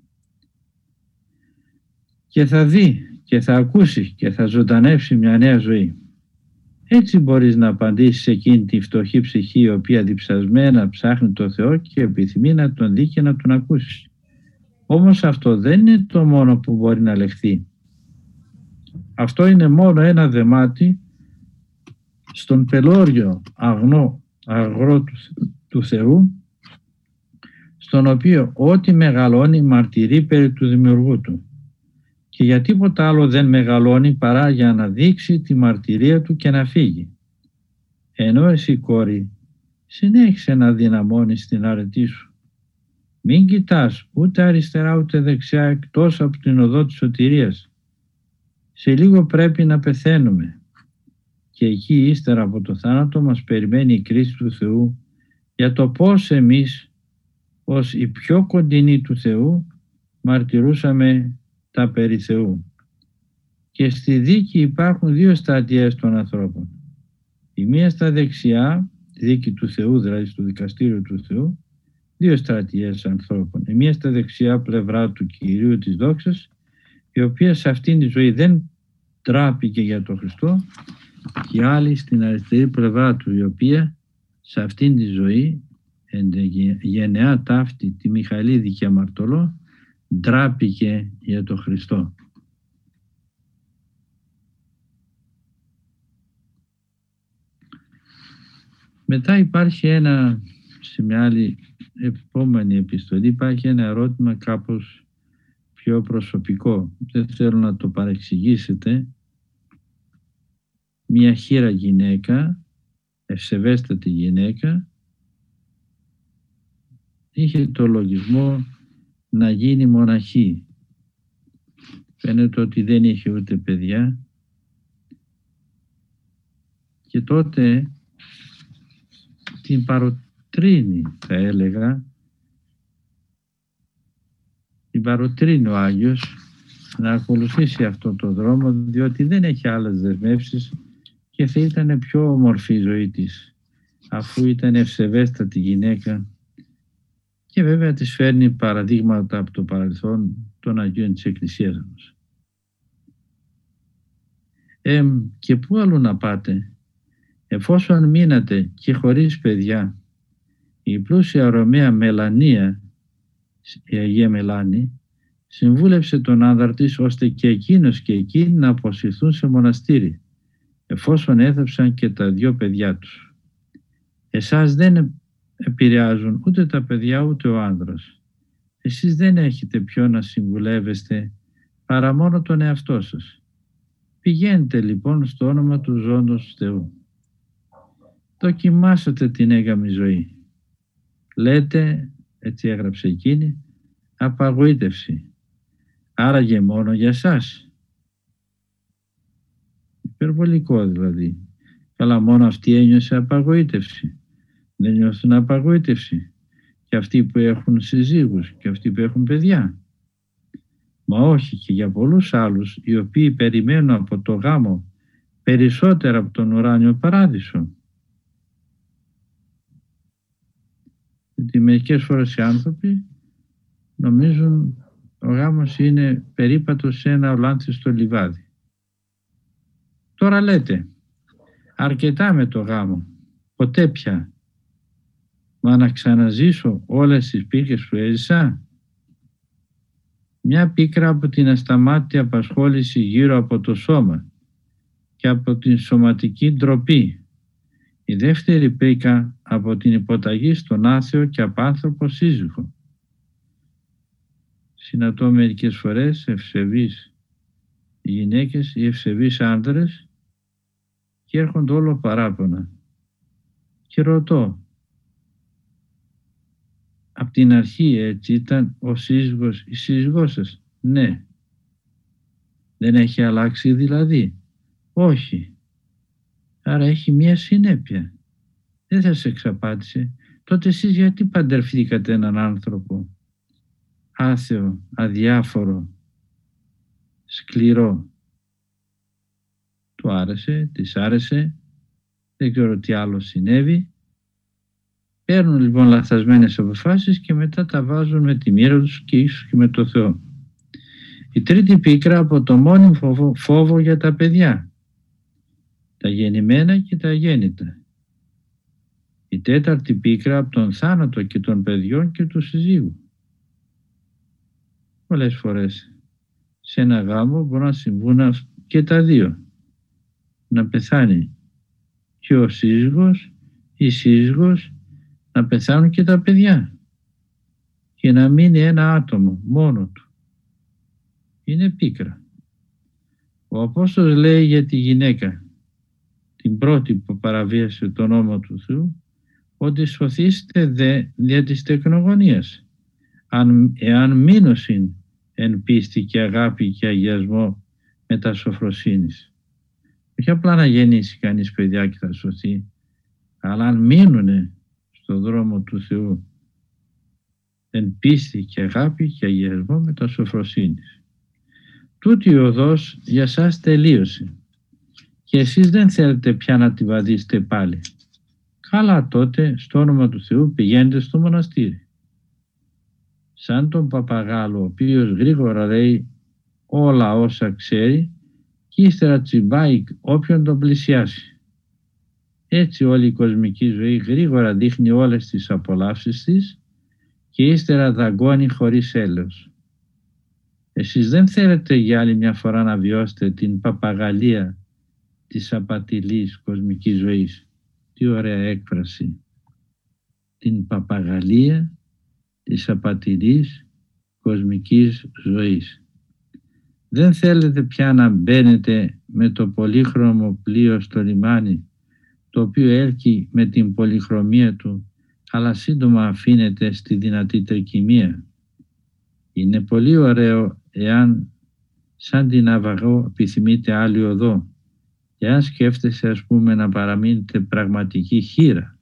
Και θα δει και θα ακούσει και θα ζωντανεύσει μια νέα ζωή. Έτσι μπορείς να απαντήσεις σε εκείνη τη φτωχή ψυχή, η οποία διψασμένα ψάχνει το Θεό και επιθυμεί να τον δει και να τον ακούσει. Όμως αυτό δεν είναι το μόνο που μπορεί να λεχθεί. Αυτό είναι μόνο ένα δεμάτι στον πελώριο αγρό του Θεού, στον οποίο ό,τι μεγαλώνει μαρτυρεί περί του Δημιουργού του. Και για τίποτα άλλο δεν μεγαλώνει παρά για να δείξει τη μαρτυρία του και να φύγει. Ενώ εσύ, κόρη, συνέχισε να δυναμώνεις την αρετή σου. Μην κοιτάς ούτε αριστερά ούτε δεξιά εκτός από την οδό της σωτηρίας. Σε λίγο πρέπει να πεθαίνουμε. Και εκεί ύστερα από το θάνατο μας περιμένει η κρίση του Θεού για το πώς εμείς ως οι πιο κοντινοί του Θεού μαρτυρούσαμε τα περί Θεού. Και στη δίκη υπάρχουν δύο στρατιές των ανθρώπων. Η μία στα δεξιά, τη δίκη του Θεού, δηλαδή στο δικαστήριο του Θεού, δύο στρατιές ανθρώπων. Η μία στα δεξιά πλευρά του Κυρίου της δόξας, η οποία σε αυτήν τη ζωή δεν τράπηκε για τον Χριστό, και η άλλη στην αριστερή πλευρά του, η οποία σε αυτήν τη ζωή, εν γενεά ταύτη τη Μιχαλίδη και αμαρτωλό, ντράπηκε για τον Χριστό. Μετά υπάρχει σε μια άλλη επόμενη επιστολή, υπάρχει ένα ερώτημα κάπως πιο προσωπικό. Δεν θέλω να το παρεξηγήσετε. Μια χήρα γυναίκα, ευσεβέστατη γυναίκα, είχε το λογισμό να γίνει μοναχή. Φαίνεται ότι δεν είχε ούτε παιδιά και τότε την παροτρύνει, θα έλεγα, την παροτρύνει ο Άγιος να ακολουθήσει αυτό το δρόμο, διότι δεν έχει άλλες δεσμεύσεις και θα ήταν πιο όμορφη η ζωή της, αφού ήταν ευσεβέστατη γυναίκα. Και βέβαια της φέρνει παραδείγματα από το παρελθόν των Αγίων της Εκκλησίας μας. Και πού αλλού να πάτε, εφόσον μείνατε και χωρίς παιδιά, η πλούσια Ρωμαία Μελανία, η Αγία Μελάνη, συμβούλευσε τον άνδρα της ώστε και εκείνος και εκείνη να αποσυρθούν σε μοναστήρι, εφόσον έθεψαν και τα δύο παιδιά τους. Εσάς δεν επηρεάζουν ούτε τα παιδιά ούτε ο άνδρας. Εσείς δεν έχετε ποιο να συμβουλεύεστε παρά μόνο τον εαυτό σας. Πηγαίνετε λοιπόν στο όνομα του ζώντος Θεού. Δοκιμάσατε την έγαμη ζωή. Λέτε, έτσι έγραψε εκείνη, απαγοήτευση. Άραγε μόνο για σας. Υπερβολικό δηλαδή. Καλά, μόνο αυτή ένιωσε απαγοήτευση. Δεν νιώθουν απαγοήτευση και αυτοί που έχουν συζύγους και αυτοί που έχουν παιδιά. Μα όχι, και για πολλούς άλλους οι οποίοι περιμένουν από το γάμο περισσότερα από τον ουράνιο παράδεισο. Γιατί μερικές φορές οι άνθρωποι νομίζουν Ο γάμος είναι περίπατος σε ένα ολάνθιστο λιβάδι. Τώρα λέτε, αρκετά με το γάμο, ποτέ πια. Μα να ξαναζήσω όλες τις πίκες που έζησα. Μια πίκρα από την ασταμάτητη απασχόληση γύρω από το σώμα και από την σωματική ντροπή. Η δεύτερη πίκα από την υποταγή στον άθεο και απάνθρωπο σύζυγο. Συναντώ μερικές φορές ευσεβείς γυναίκες ή ευσεβείς άνδρες και έρχονται όλο παράπονα. Και ρωτώ, απ' την αρχή έτσι ήταν ο σύζυγος ή σύζυγός σας? Ναι. Δεν έχει αλλάξει δηλαδή? Όχι. Άρα έχει μία συνέπεια. Δεν θα σε εξαπάτησε. Τότε εσείς γιατί παντρευτήκατε έναν άνθρωπο άθεο, αδιάφορο, σκληρό? Του άρεσε, της άρεσε, δεν ξέρω τι άλλο συνέβη. Παίρνουν λοιπόν λαθασμένες αποφάσεις και μετά τα βάζουν με τη μοίρα τους και ίσως και με το Θεό. Η τρίτη πίκρα από το μόνιμο φόβο για τα παιδιά, τα γεννημένα και τα αγέννητα. Η τέταρτη πίκρα από τον θάνατο και των παιδιών και του συζύγου. Πολλές φορές σε ένα γάμο μπορεί να συμβούν και τα δύο. Να πεθάνει και ο σύζυγος ή η σύζυγος, να πεθάνουν και τα παιδιά και να μείνει ένα άτομο μόνο του. Είναι πίκρα. Ο Απόστολος λέει για τη γυναίκα, την πρώτη που παραβίασε το νόμο του Θεού, ότι σωθήστε δε δια της τεκνογωνίας, εάν μείνωσιν εν πίστη και αγάπη και αγιασμό μετά σοφροσύνης. Όχι απλά να γεννήσει κανείς παιδιά και θα σωθεί, αλλά αν μείνουνε στον δρόμο του Θεού εν πίστη και αγάπη και αγιασμό μετά σοφροσύνης. Τούτη η οδός για σας τελείωσε και εσείς δεν θέλετε πια να τη βαδίσετε πάλι. Καλά, τότε στο όνομα του Θεού πηγαίνετε στο μοναστήρι. Σαν τον παπαγάλο ο οποίος γρήγορα λέει όλα όσα ξέρει και ύστερα τσιμπάει όποιον τον πλησιάσει. Έτσι όλη η κοσμική ζωή γρήγορα δείχνει όλες τις απολαύσεις της και ύστερα δαγκώνει χωρίς έλεος. Εσείς δεν θέλετε για άλλη μια φορά να βιώσετε την παπαγαλία της απατηλής κοσμικής ζωής. Τι ωραία έκφραση. Την παπαγαλία της απατηλής κοσμικής ζωής. Δεν θέλετε πια να μπαίνετε με το πολύχρωμο πλοίο στο λιμάνι, το οποίο έλκει με την πολυχρωμία του, αλλά σύντομα αφήνεται στη δυνατή τρικυμία. Είναι πολύ ωραίο εάν σαν την Ναυαγό επιθυμείτε άλλη οδό και αν σκέφτεσαι ας πούμε να παραμείνετε πραγματική χήρα.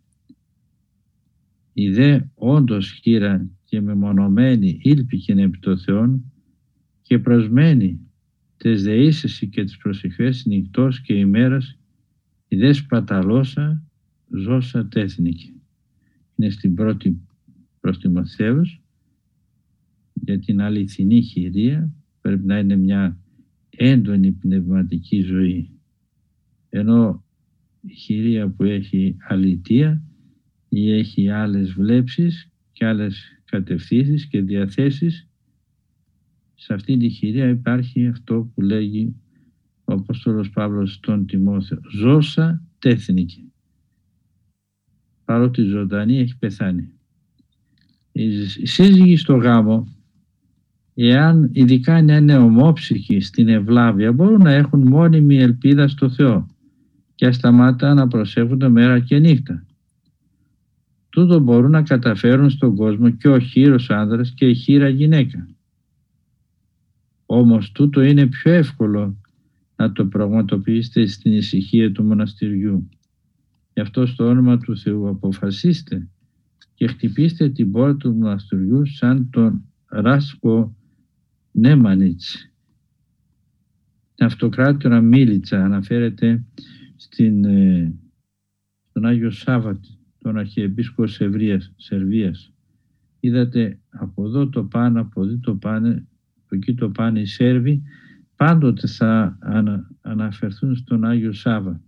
Η δε όντως χήρα και μεμονωμένη ήλπικεν επί το Θεόν και προσμένη τες δεήσεις και τις προσευχές νυχτός και ημέρας, η δε σπαταλώσα ζώσα τέθνικη. Είναι στην πρώτη προς Τιμοθέους. Για την αληθινή χειρία πρέπει να είναι μια έντονη πνευματική ζωή, ενώ η χειρία που έχει αλητεία ή έχει άλλες βλέψεις και άλλες κατευθύνσεις και διαθέσεις, σε αυτή τη χειρία υπάρχει αυτό που λέγει ο Απόστολος Παύλος στον Τιμόθεο, ζώσα τέθνικη. Παρότι ζωντανή έχει πεθάνει. Οι σύζυγοι στο γάμο, εάν ειδικά είναι ομόψυχοι στην ευλάβεια, μπορούν να έχουν μόνιμη ελπίδα στο Θεό και ασταμάτα να προσεύχονται μέρα και νύχτα. Τούτο μπορούν να καταφέρουν στον κόσμο και ο χείρος άνδρας και η χείρα γυναίκα. Όμως τούτο είναι πιο εύκολο να το πραγματοποιήσετε στην ησυχία του μοναστηριού. Γι' αυτό στο όνομα του Θεού αποφασίστε και χτυπήστε την πόρτα του μοναστηριού σαν τον Ράσκο Νέμανιτς. Την αυτοκράτορα Μίλιτσα αναφέρεται στον Άγιο Σάββατ, τον Αρχιεπίσκοπο Σερβίας. Είδατε από εδώ το πάνε, από εδώ το πάνε, εκεί το πάνε οι Σέρβοι, πάντοτε θα αναφερθούν στον Άγιο Σάββα.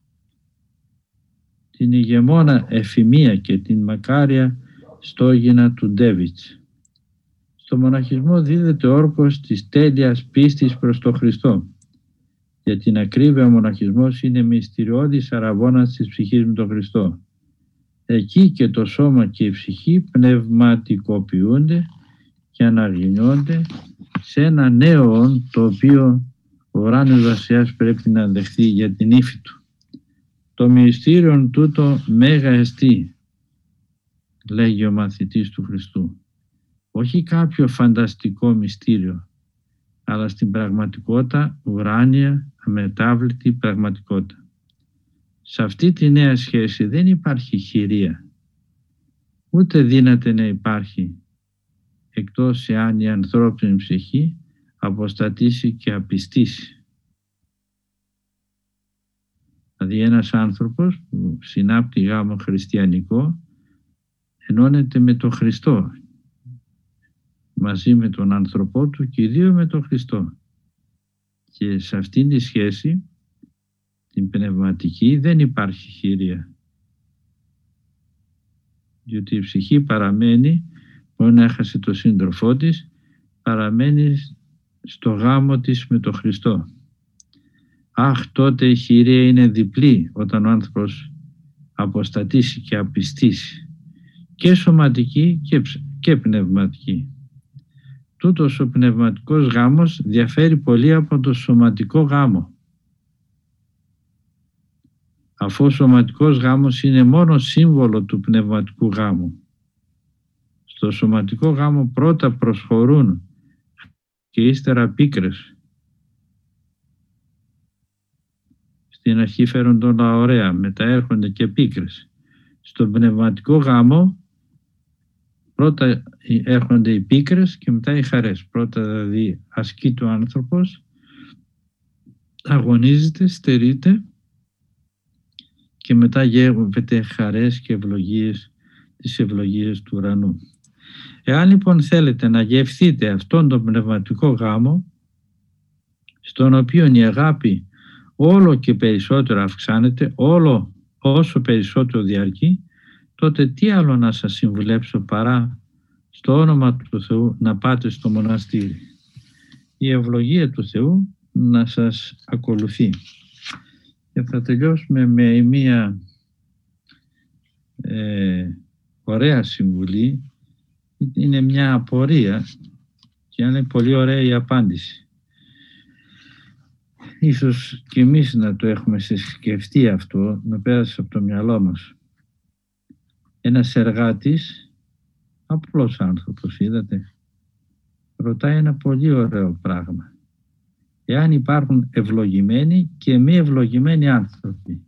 Την ηγεμόνα Εφημία και την μακάρια στόγινα του Ντέβιτς. Στο μοναχισμό δίδεται όρκος της τέλειας πίστης προς τον Χριστό. Για την ακρίβεια ο μοναχισμός είναι μυστηριώδης αραβώνας της ψυχής με τον Χριστό. Εκεί και το σώμα και η ψυχή πνευματικοποιούνται και αναγεννιόνται σε ένα νέο το οποίο ο ουράνιος βασιλιάς πρέπει να δεχθεί για την ύφη του. Το μυστήριον τούτο μέγα εστί, λέγει ο μαθητής του Χριστού. Όχι κάποιο φανταστικό μυστήριο, αλλά στην πραγματικότητα ουράνια, αμετάβλητη πραγματικότητα. Σε αυτή τη νέα σχέση δεν υπάρχει χειρία, ούτε δύναται να υπάρχει, εκτός εάν η ανθρώπινη ψυχή αποστατήσει και απιστήσει. Δηλαδή ένας άνθρωπος που συνάπτει γάμο χριστιανικό ενώνεται με τον Χριστό, μαζί με τον άνθρωπό του και οι δύο με τον Χριστό. Και σε αυτήν τη σχέση, την πνευματική, δεν υπάρχει χειρία. Διότι η ψυχή παραμένει, μόνο να έχασε το σύντροφό της, παραμένει στο γάμο της με τον Χριστό. Αχ, τότε η χειρία είναι διπλή όταν ο άνθρωπος αποστατήσει και απιστήσει, και σωματική και πνευματική. Τούτος ο πνευματικός γάμος διαφέρει πολύ από το σωματικό γάμο. Αφού ο σωματικός γάμος είναι μόνο σύμβολο του πνευματικού γάμου. Στο σωματικό γάμο πρώτα προσχωρούν και ύστερα πίκρες. Στην αρχή φέρουν όλα ωραία, μετά έρχονται και πίκρες. Στον πνευματικό γάμο πρώτα έρχονται οι πίκρες και μετά οι χαρές. Πρώτα δηλαδή ασκείται ο άνθρωπος, αγωνίζεται, στερείται και μετά γεύεται χαρές και ευλογίες, τις ευλογίες του ουρανού. Εάν λοιπόν θέλετε να γευθείτε αυτόν τον πνευματικό γάμο, στον οποίο η αγάπη όλο και περισσότερο αυξάνεται, όλο όσο περισσότερο διαρκεί, τότε τι άλλο να σας συμβουλέψω παρά στο όνομα του Θεού να πάτε στο μοναστήρι. Η ευλογία του Θεού να σας ακολουθεί. Και θα τελειώσουμε με μία ωραία συμβουλή. Είναι μια απορία και είναι πολύ ωραία η απάντηση. Ίσως και εμείς να το έχουμε σκεφτεί αυτό, να πέρασε από το μυαλό μας. Ένας εργάτης, απλός άνθρωπος, είδατε, ρωτάει ένα πολύ ωραίο πράγμα. Εάν υπάρχουν ευλογημένοι και μη ευλογημένοι άνθρωποι.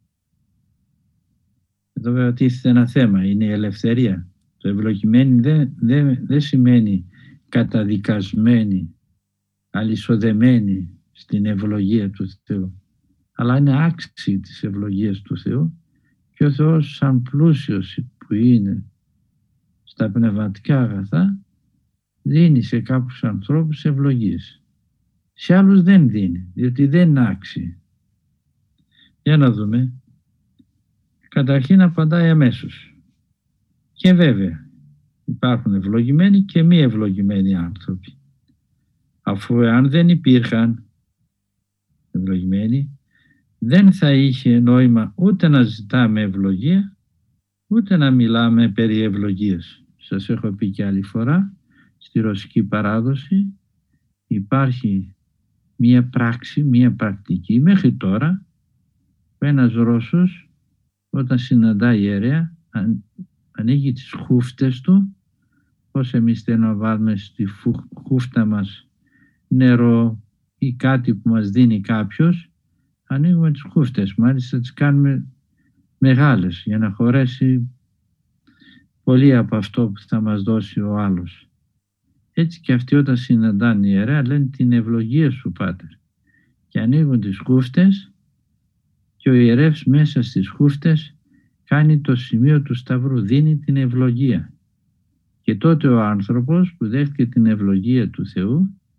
Εδώ βέβαια τίθεται ένα θέμα, είναι η ελευθερία. Το ευλογημένοι δεν σημαίνει καταδικασμένοι, αλυσοδεμένοι στην ευλογία του Θεού, αλλά είναι άξιοι της ευλογίας του Θεού και ο Θεός σαν πλούσιος που είναι στα πνευματικά αγαθά δίνει σε κάποιους ανθρώπους ευλογίες. Σε άλλους δεν δίνει, διότι δεν είναι άξιοι. Για να δούμε. Καταρχήν απαντάει αμέσως. Και βέβαια υπάρχουν ευλογημένοι και μη ευλογημένοι άνθρωποι. Αφού εάν δεν υπήρχαν ευλογημένοι, δεν θα είχε νόημα ούτε να ζητάμε ευλογία, ούτε να μιλάμε περί ευλογίας. Σας έχω πει και άλλη φορά, στη ρωσική παράδοση υπάρχει μία πράξη, μία πρακτική μέχρι τώρα, που ένας Ρώσος όταν συναντάει ιερέα ανοίγει τις χούφτες του, πώς εμείς θέλουμε να βάλουμε στη χούφτα μας νερό ή κάτι που μας δίνει κάποιος, ανοίγουμε τις χούφτες, μάλιστα τις κάνουμε μεγάλες για να χωρέσει πολύ από αυτό που θα μας δώσει ο άλλος. Έτσι και αυτοί όταν συναντάνε ιερέα λένε την ευλογία σου Πάτερ και ανοίγουν τις χούφτες και ο ιερεύς μέσα στις χούφτες κάνει το σημείο του Σταυρού, δίνει την ευλογία. Και τότε ο άνθρωπος που δέχτηκε την ευλογία του Θεού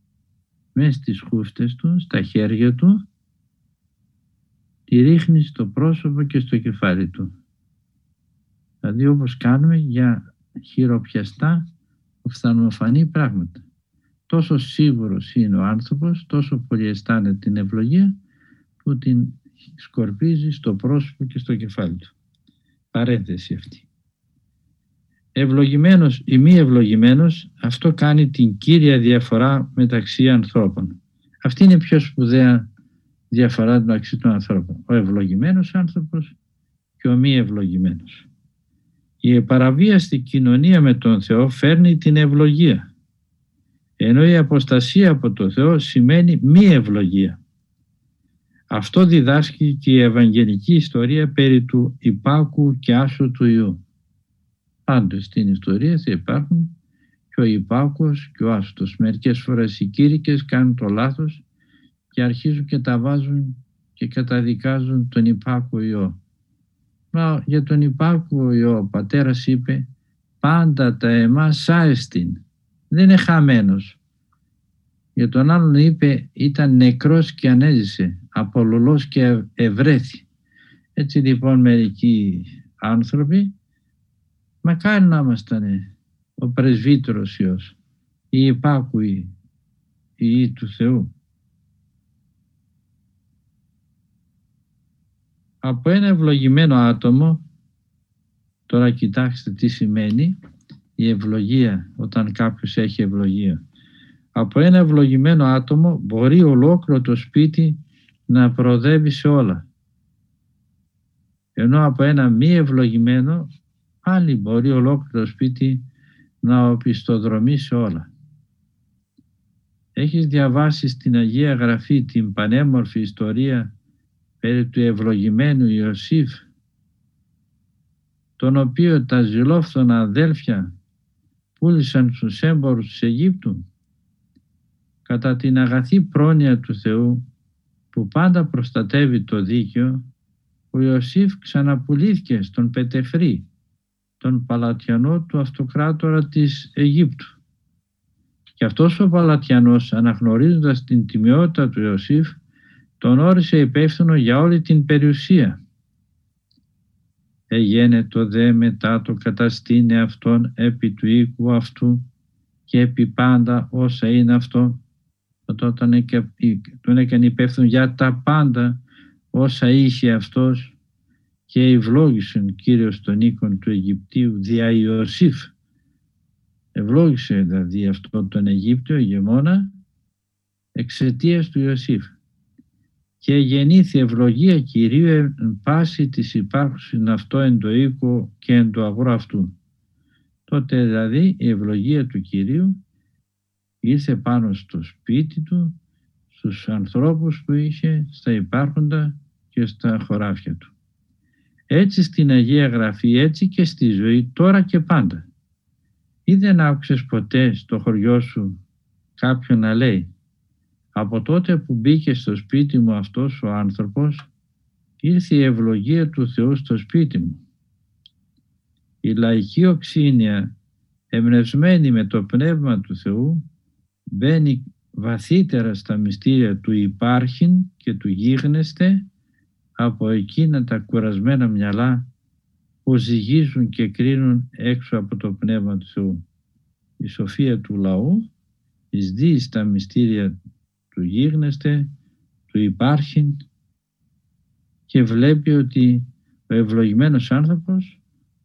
μες στις χούφτες του, στα χέρια του, τη ρίχνει στο πρόσωπο και στο κεφάλι του. Δηλαδή όπως κάνουμε για χειροπιαστά οφθαλμοφανή πράγματα. Τόσο σίγουρος είναι ο άνθρωπος, τόσο πολύ αισθάνεται την ευλογία που την σκορπίζει στο πρόσωπο και στο κεφάλι του. Παρένθεση αυτή. Ευλογημένος ή μη ευλογημένος, αυτό κάνει την κύρια διαφορά μεταξύ ανθρώπων. Αυτή είναι η πιο σπουδαία διαφορά μεταξύ των ανθρώπων. Ο ευλογημένος άνθρωπος και ο μη ευλογημένος. Η επαραβίαστη κοινωνία με τον Θεό φέρνει την ευλογία, ενώ η αποστασία από τον Θεό σημαίνει μη ευλογία. Αυτό διδάσκει και η ευαγγελική ιστορία περί του υπάκου και άσου του Υιού. Πάντως στην ιστορία θα υπάρχουν και ο υπάκουος και ο άσωτος. Μερικές φορές οι κήρυκες κάνουν το λάθος και αρχίζουν και τα βάζουν και καταδικάζουν τον υπάκουο Υιό. Μα για τον υπάκουο Υιό ο πατέρας είπε πάντα τα εμάς άεστιν. Δεν είναι χαμένος. Για τον άλλον είπε ήταν νεκρός και ανέζησε, απολωλός και ευρέθη. Έτσι λοιπόν μερικοί άνθρωποι, μακάρι να ήμασταν ο πρεσβύτερος Υιός, οι υπάκουοι Υιοί του Θεού. Από ένα ευλογημένο άτομο, τώρα κοιτάξτε τι σημαίνει η ευλογία όταν κάποιος έχει ευλογία. Από ένα ευλογημένο άτομο μπορεί ολόκληρο το σπίτι να προοδεύει σε όλα. Ενώ από ένα μη ευλογημένο πάλι μπορεί ολόκληρο το σπίτι να οπισθοδρομεί σε όλα. Έχεις διαβάσει στην Αγία Γραφή την πανέμορφη ιστορία περί του ευλογημένου Ιωσήφ, τον οποίο τα ζηλόφθονα αδέλφια πούλησαν στους έμπορους της Αιγύπτου? Κατά την αγαθή πρόνοια του Θεού που πάντα προστατεύει το δίκαιο, ο Ιωσήφ ξαναπουλήθηκε στον Πετεφρή, τον παλατιανό του αυτοκράτορα της Αιγύπτου. Και αυτός ο παλατιανός, αναγνωρίζοντας την τιμιότητα του Ιωσήφ, τον όρισε υπεύθυνο για όλη την περιουσία. Εγένετο δε μετά το καταστήνε αυτόν επί του οίκου αυτού και επί πάντα όσα είναι αυτό. Όταν τον έκανε υπεύθυνο για τα πάντα όσα είχε αυτός και ευλόγησαν Κύριος τον οίκον του Αιγυπτίου δια Ιωσήφ. Ευλόγησε δηλαδή αυτόν τον Αιγύπτιο ηγεμόνα εξαιτίας του Ιωσήφ. Και γεννήθη ευλογία Κυρίου εν πάση της υπάρχουσιν αυτό εν το οίκο και εν το αγρό αυτού. Τότε δηλαδή η ευλογία του Κυρίου ήρθε πάνω στο σπίτι του, στους ανθρώπους που είχε, στα υπάρχοντα και στα χωράφια του. Έτσι στην Αγία Γραφή, έτσι και στη ζωή, τώρα και πάντα. Ή δεν άκουσες ποτέ στο χωριό σου κάποιον να λέει από τότε που μπήκε στο σπίτι μου αυτός ο άνθρωπος, ήρθε η ευλογία του Θεού στο σπίτι μου. Η λαϊκή οξύνια, εμπνευσμένη με το Πνεύμα του Θεού, μπαίνει βαθύτερα στα μυστήρια του υπάρχειν και του γίγνεσθε από εκείνα τα κουρασμένα μυαλά που ζυγίζουν και κρίνουν έξω από το Πνεύμα του Θεού. Η σοφία του λαού εισδύει στα μυστήρια του γίγνεσθε, του υπάρχειν και βλέπει ότι ο ευλογημένος άνθρωπος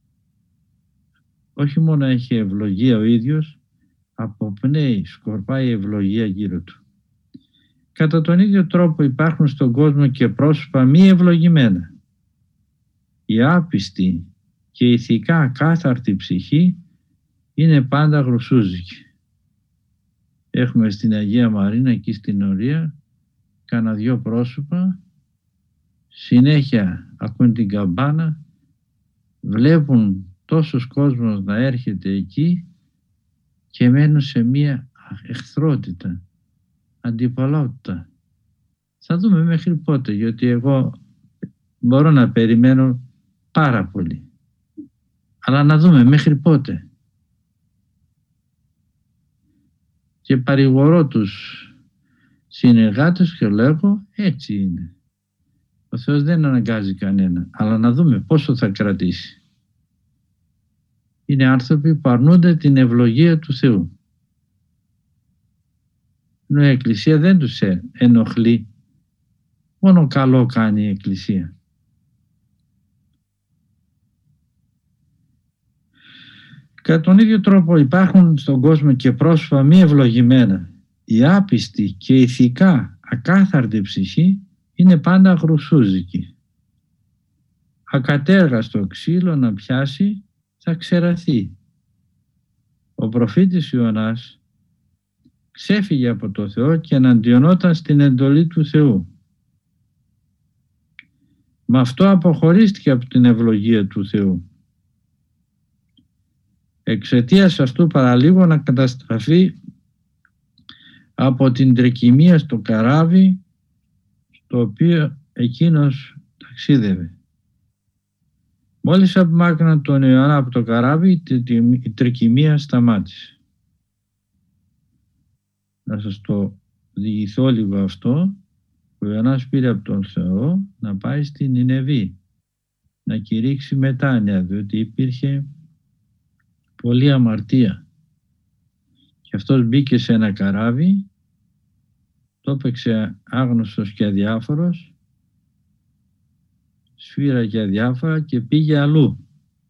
όχι μόνο έχει ευλογία ο ίδιος, αποπνέει, σκορπάει ευλογία γύρω του. Κατά τον ίδιο τρόπο υπάρχουν στον κόσμο και πρόσωπα μη ευλογημένα. Η άπιστη και ηθικά ακάθαρτη ψυχή είναι πάντα γλωσσούζικη. Έχουμε στην Αγία Μαρίνα εκεί στην Ορία κάνα δυο πρόσωπα, συνέχεια ακούν την καμπάνα, βλέπουν τόσος κόσμος να έρχεται εκεί και μένουν σε μία εχθρότητα, αντιπαλότητα. Θα δούμε μέχρι πότε, γιατί εγώ μπορώ να περιμένω πάρα πολύ. Αλλά να δούμε μέχρι πότε. Και παρηγορώ τους συνεργάτες και λέγω έτσι είναι. Ο Θεός δεν αναγκάζει κανένα, αλλά να δούμε πόσο θα κρατήσει. Είναι άνθρωποι που αρνούνται την ευλογία του Θεού. Ενώ η Εκκλησία δεν τους ενοχλεί, μόνο καλό κάνει η Εκκλησία. Κατά τον ίδιο τρόπο υπάρχουν στον κόσμο και πρόσωπα μη ευλογημένα. Η άπιστη και ηθικά ακάθαρτη ψυχή είναι πάντα γρουσούζικη. Ακατέργαστο ξύλο να πιάσει θα ξεραθεί. Ο προφήτης Ιωνάς ξέφυγε από το Θεό και εναντιονόταν στην εντολή του Θεού. Με αυτό αποχωρίστηκε από την ευλογία του Θεού. Εξαιτίας αυτού παραλίγο να καταστραφεί από την τρικυμία στο καράβι στο οποίο εκείνος ταξίδευε. Μόλις απομάκρυναν τον Ιωάννα από το καράβι, η τρικυμία σταμάτησε. Να σας το διηγηθώ λίγο αυτό. Ο Ιωάννας πήρε από τον Θεό να πάει στην Νινεβή, να κηρύξει μετάνοια, διότι υπήρχε πολλή αμαρτία. Και αυτός μπήκε σε ένα καράβι, το έπαιξε άγνωστος και αδιάφορος, σφύρα και αδιάφορα και πήγε αλλού.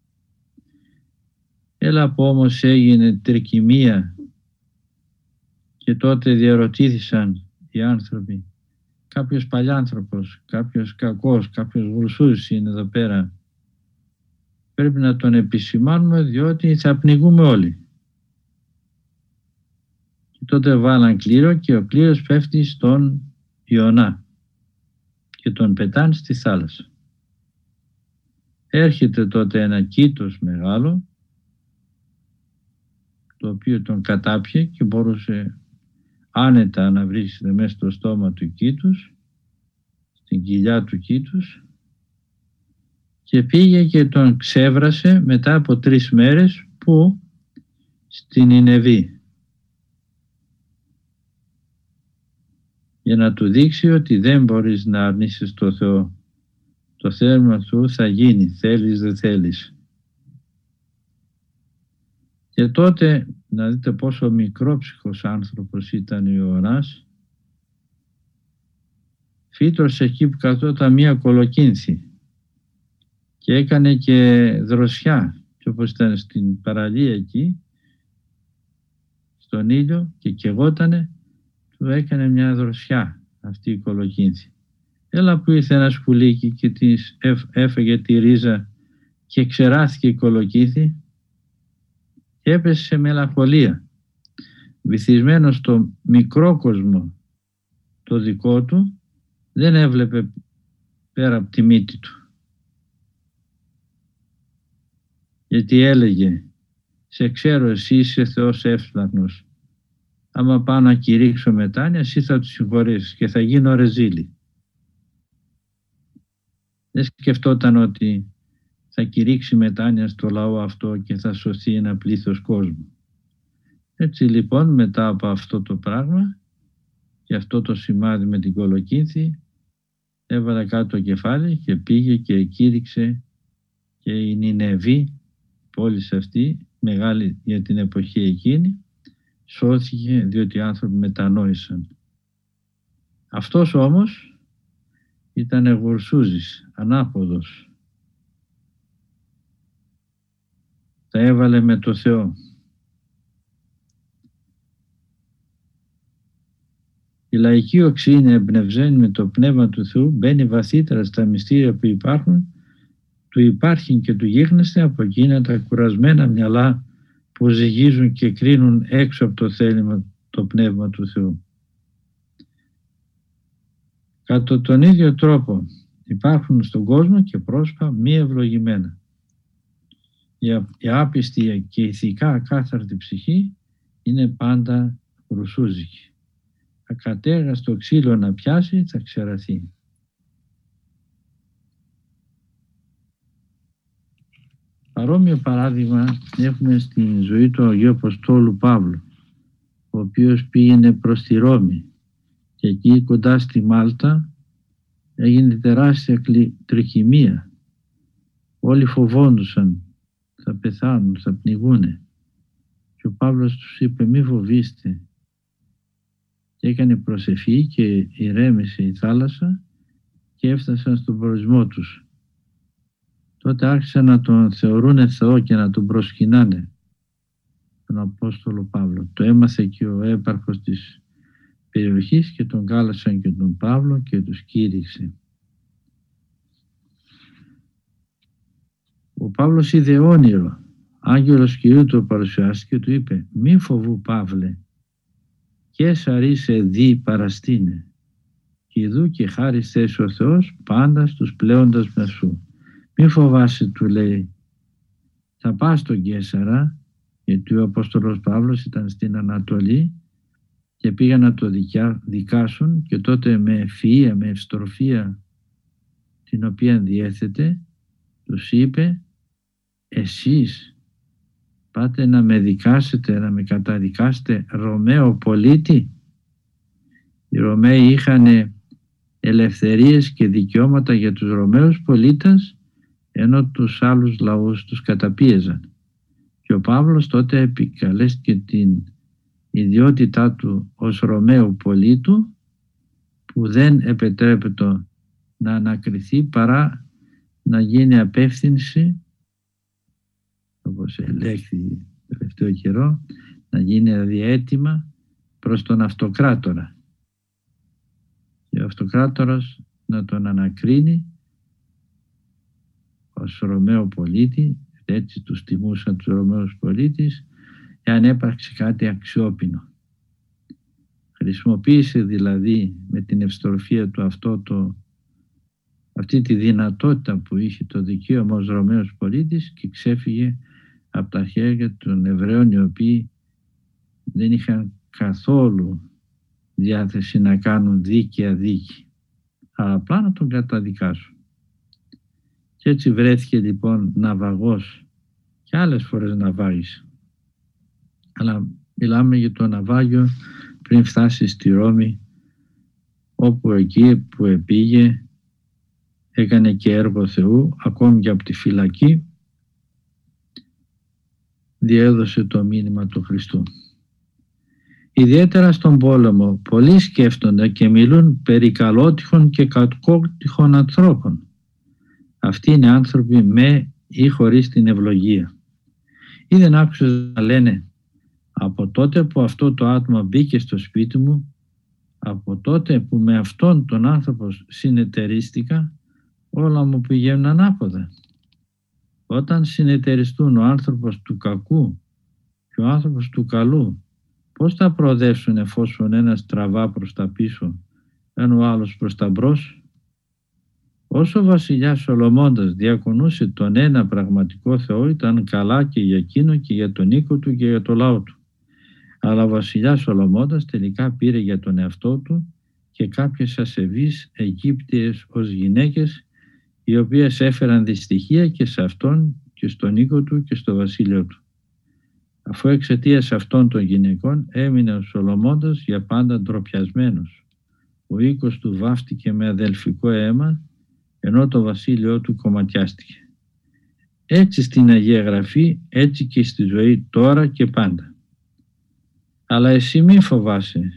Έλα που όμως έγινε τρικυμία και τότε διαρωτήθησαν οι άνθρωποι, κάποιος παλιάνθρωπος, κάποιος κακός, κάποιος γρουσούς είναι εδώ πέρα. Πρέπει να τον επισημάνουμε διότι θα πνιγούμε όλοι. Και τότε βάλαν κλήρο και ο κλήρος πέφτει στον Ιωνά και τον πετάνε στη θάλασσα. Έρχεται τότε ένα κήτος μεγάλο, το οποίο τον κατάπιε και μπορούσε άνετα να βρίσκεται μέσα στο στόμα του κήτους, στην κοιλιά του κήτους, και πήγε και τον ξέβρασε μετά από 3 μέρες που στην Νινεβή, για να του δείξει ότι δεν μπορείς να αρνήσεις το Θεό. Το θέλημα του θα γίνει, θέλεις δεν θέλεις. Και τότε να δείτε πόσο μικρόψυχος άνθρωπος ήταν ο Ιωνάς. Φύτρωσε εκεί που καθόταν μία κολοκύνθη και έκανε και δροσιά, και όπως ήταν στην παραλία εκεί στον ήλιο και καιγότανε, του έκανε μια δροσιά αυτή η κολοκύνθη. Έλα που ήρθε ένα σκουλίκι και της έφεγε τη ρίζα και ξεράθηκε η κολοκύνθη και έπεσε σε μελαγχολία. Βυθισμένο στο μικρό κόσμο το δικό του, δεν έβλεπε πέρα από τη μύτη του. Γιατί έλεγε, σε ξέρω εσύ είσαι Θεός εύσπλαχνος. Άμα πάω να κηρύξω μετάνοια, εσύ θα τους συγχωρήσεις και θα γίνω ρεζίλη. Δεν σκεφτόταν ότι θα κηρύξει μετάνοια στο λαό αυτό και θα σωθεί ένα πλήθος κόσμου. Έτσι λοιπόν μετά από αυτό το πράγμα και αυτό το σημάδι με την κολοκύνθη, έβαλε κάτω το κεφάλι και πήγε και κήρυξε, και η Νινεβή, η πόλη αυτή, μεγάλη για την εποχή εκείνη, σώθηκε διότι οι άνθρωποι μετανόησαν. Αυτός όμως ήταν γουρσούζης, ανάποδος. Τα έβαλε με το Θεό. Η λαϊκή οξύνη εμπνευμένη με το Πνεύμα του Θεού μπαίνει βαθύτερα στα μυστήρια που υπάρχουν, του υπάρχει και του γίγνεσθε από εκείνα τα κουρασμένα μυαλά που ζυγίζουν και κρίνουν έξω από το θέλημα το Πνεύμα του Θεού. Κατά τον ίδιο τρόπο υπάρχουν στον κόσμο και πρόσωπα μη ευλογημένα. Η άπιστη και ηθικά ακάθαρτη ψυχή είναι πάντα γρουσούζικη. Ακατέργαστο ξύλο να πιάσει θα ξεραθεί. Παρόμοιο παράδειγμα έχουμε στην ζωή του Αγίου Αποστόλου Παύλου, ο οποίος πήγαινε προς τη Ρώμη Και εκεί κοντά στη Μάλτα έγινε τεράστια τρικυμία. Όλοι φοβόντουσαν, θα πεθάνουν, θα πνιγούνε. Και ο Παύλος τους είπε μη φοβήστε. Και έκανε προσευχή και ηρέμησε η θάλασσα και έφτασαν στον προορισμό τους. Τότε άρχισαν να τον θεωρούν Θεό και να τον προσκυνάνε, τον Απόστολο Παύλο. Το έμαθε και ο έπαρχος της περιοχής και τον κάλεσαν και τον Παύλο και τους κήρυξε. Ο Παύλος είδε όνειρο. Άγγελος Κυρίου του παρουσιάστηκε και του είπε «Μη φοβού Παύλε, και σαρίσε δι παραστήνε, και ειδού και χάρις θέσει ο Θεός πάντα στους πλέοντας με σου». Μη φοβάσαι, του λέει, θα πας στον Καίσαρα, γιατί ο Απόστολος Παύλος ήταν στην Ανατολή και πήγαν να το δικάσουν, και τότε με ευφυΐα, με ευστροφία την οποία διέθετε, τους είπε εσείς πάτε να με δικάσετε, να με καταδικάσετε Ρωμαίο πολίτη? Οι Ρωμαίοι είχαν ελευθερίες και δικαιώματα για τους Ρωμαίους πολίτες, ενώ τους άλλους λαούς τους καταπίεζαν. Και ο Παύλος τότε επικαλέστηκε την ιδιότητά του ως Ρωμαίου πολίτου, που δεν επιτρέπεται να ανακριθεί παρά να γίνει απεύθυνση, όπως ελέγχθη τελευταίο καιρό, να γίνει δηλαδή αίτημα προς τον αυτοκράτορα. Και ο αυτοκράτορας να τον ανακρίνει ως Ρωμαίο πολίτη, έτσι τους τιμούσαν τους Ρωμαίους πολίτες, εάν έπαρξε κάτι αξιόπινο. Χρησιμοποίησε δηλαδή με την ευστροφία του αυτή τη δυνατότητα που είχε το δικαίωμα ως Ρωμαίος πολίτης και ξέφυγε από τα χέρια των Εβραίων, οι οποίοι δεν είχαν καθόλου διάθεση να κάνουν δίκαια δίκη, αλλά απλά να τον καταδικάσουν. Και έτσι βρέθηκε λοιπόν ναυαγός, και άλλες φορές ναυάγησε. Αλλά μιλάμε για το ναυάγιο πριν φτάσει στη Ρώμη, όπου εκεί που επήγε έκανε και έργο Θεού, ακόμη και από τη φυλακή διέδωσε το μήνυμα του Χριστού. Ιδιαίτερα στον πόλεμο πολλοί σκέφτονται και μιλούν περί καλότυχων και κακότυχων ανθρώπων. Αυτοί είναι άνθρωποι με ή χωρίς την ευλογία. Ή δεν άκουσες να λένε από τότε που αυτό το άτομο μπήκε στο σπίτι μου, από τότε που με αυτόν τον άνθρωπο συνεταιρίστηκα, όλα μου πηγαίνουν ανάποδα. Όταν συνεταιριστούν ο άνθρωπος του κακού και ο άνθρωπος του καλού, πώς θα προοδεύσουν εφόσον ένας τραβά προς τα πίσω ενώ ο άλλος προς τα μπρος? Όσο ο βασιλιάς Σολομώντας διακονούσε τον ένα πραγματικό Θεό, ήταν καλά και για εκείνο και για τον οίκο του και για το λαό του. Αλλά ο βασιλιάς Σολομώντας τελικά πήρε για τον εαυτό του και κάποιες ασεβείς Αιγύπτιες ως γυναίκες, οι οποίες έφεραν δυστυχία και σε αυτόν και στον οίκο του και στο βασίλειο του. Αφού εξαιτίας αυτών των γυναικών έμεινε ο Σολομώντας για πάντα ντροπιασμένος. Ο οίκος του βάφτηκε με αδελφικό αίμα, ενώ το βασίλειό του κομματιάστηκε. Έτσι στην Αγία Γραφή, έτσι και στη ζωή τώρα και πάντα. Αλλά εσύ μη φοβάσαι.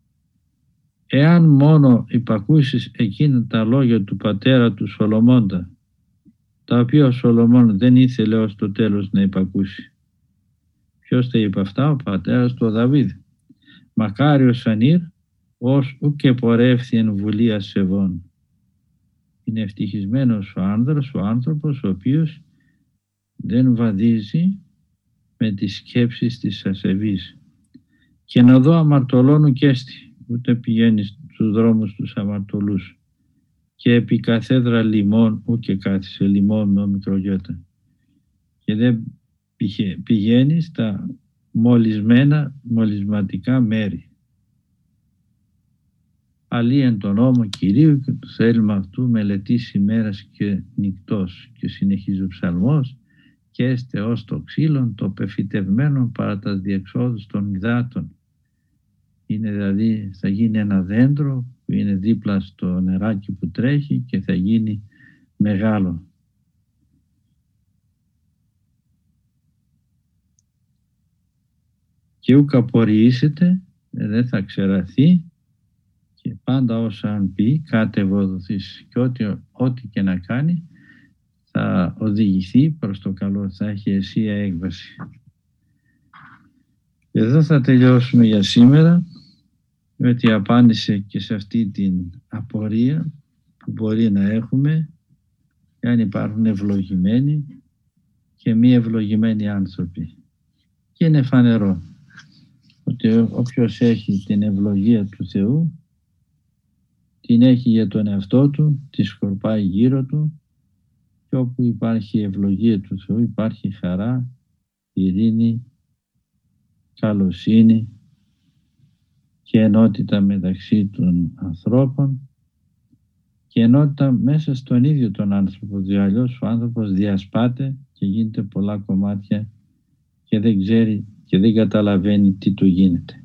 Εάν μόνο υπακούσεις εκείνα τα λόγια του πατέρα του Σολομώντα, τα οποία ο Σολομών δεν ήθελε ως το τέλος να υπακούσει. Ποιος τα είπε αυτά? Ο πατέρας του ο Δαβίδ. Μακάριος ανήρ, ως ουκ πορεύθη εν βουλία σεβών. Είναι ευτυχισμένος ο άνδρας, ο άνθρωπος, ο οποίος δεν βαδίζει με τις σκέψεις της ασεβής. Και να δω αμαρτωλώνου κέστη, ούτε πηγαίνει στους δρόμους τους αμαρτωλούς. Και επί καθέδρα λιμών, ούτε κάθισε λιμών με μικρογιώτα. Και δεν πηγαίνει στα μολυσματικά μέρη. Αλλή εν τον νόμο Κυρίου και το θέλημα αυτού μελετήσει ημέρας και νυχτός. Και συνεχίζει ο ψαλμός, και έστε ως το ξύλον το πεφυτευμένο παρά τα διεξόδους των υδάτων. Είναι δηλαδή, θα γίνει ένα δέντρο που είναι δίπλα στο νεράκι που τρέχει και θα γίνει μεγάλο. Και ούκ απορριήσετε, δεν θα ξεραθεί, και πάντα όσα αν πει κάτε ευοδοθείς, και ό,τι και να κάνει θα οδηγηθεί προς το καλό, θα έχει αισία έκβαση. Εδώ θα τελειώσουμε για σήμερα, ότι απάντησε και σε αυτή την απορία που μπορεί να έχουμε, αν υπάρχουν ευλογημένοι και μη ευλογημένοι άνθρωποι. Και είναι φανερό ότι όποιος έχει την ευλογία του Θεού, την έχει για τον εαυτό του, τη σκορπάει γύρω του, και όπου υπάρχει η ευλογία του Θεού υπάρχει χαρά, ειρήνη, καλοσύνη και ενότητα μεταξύ των ανθρώπων και ενότητα μέσα στον ίδιο τον άνθρωπο, διότι αλλιώς ο άνθρωπος διασπάται και γίνεται πολλά κομμάτια και δεν ξέρει και δεν καταλαβαίνει τι του γίνεται.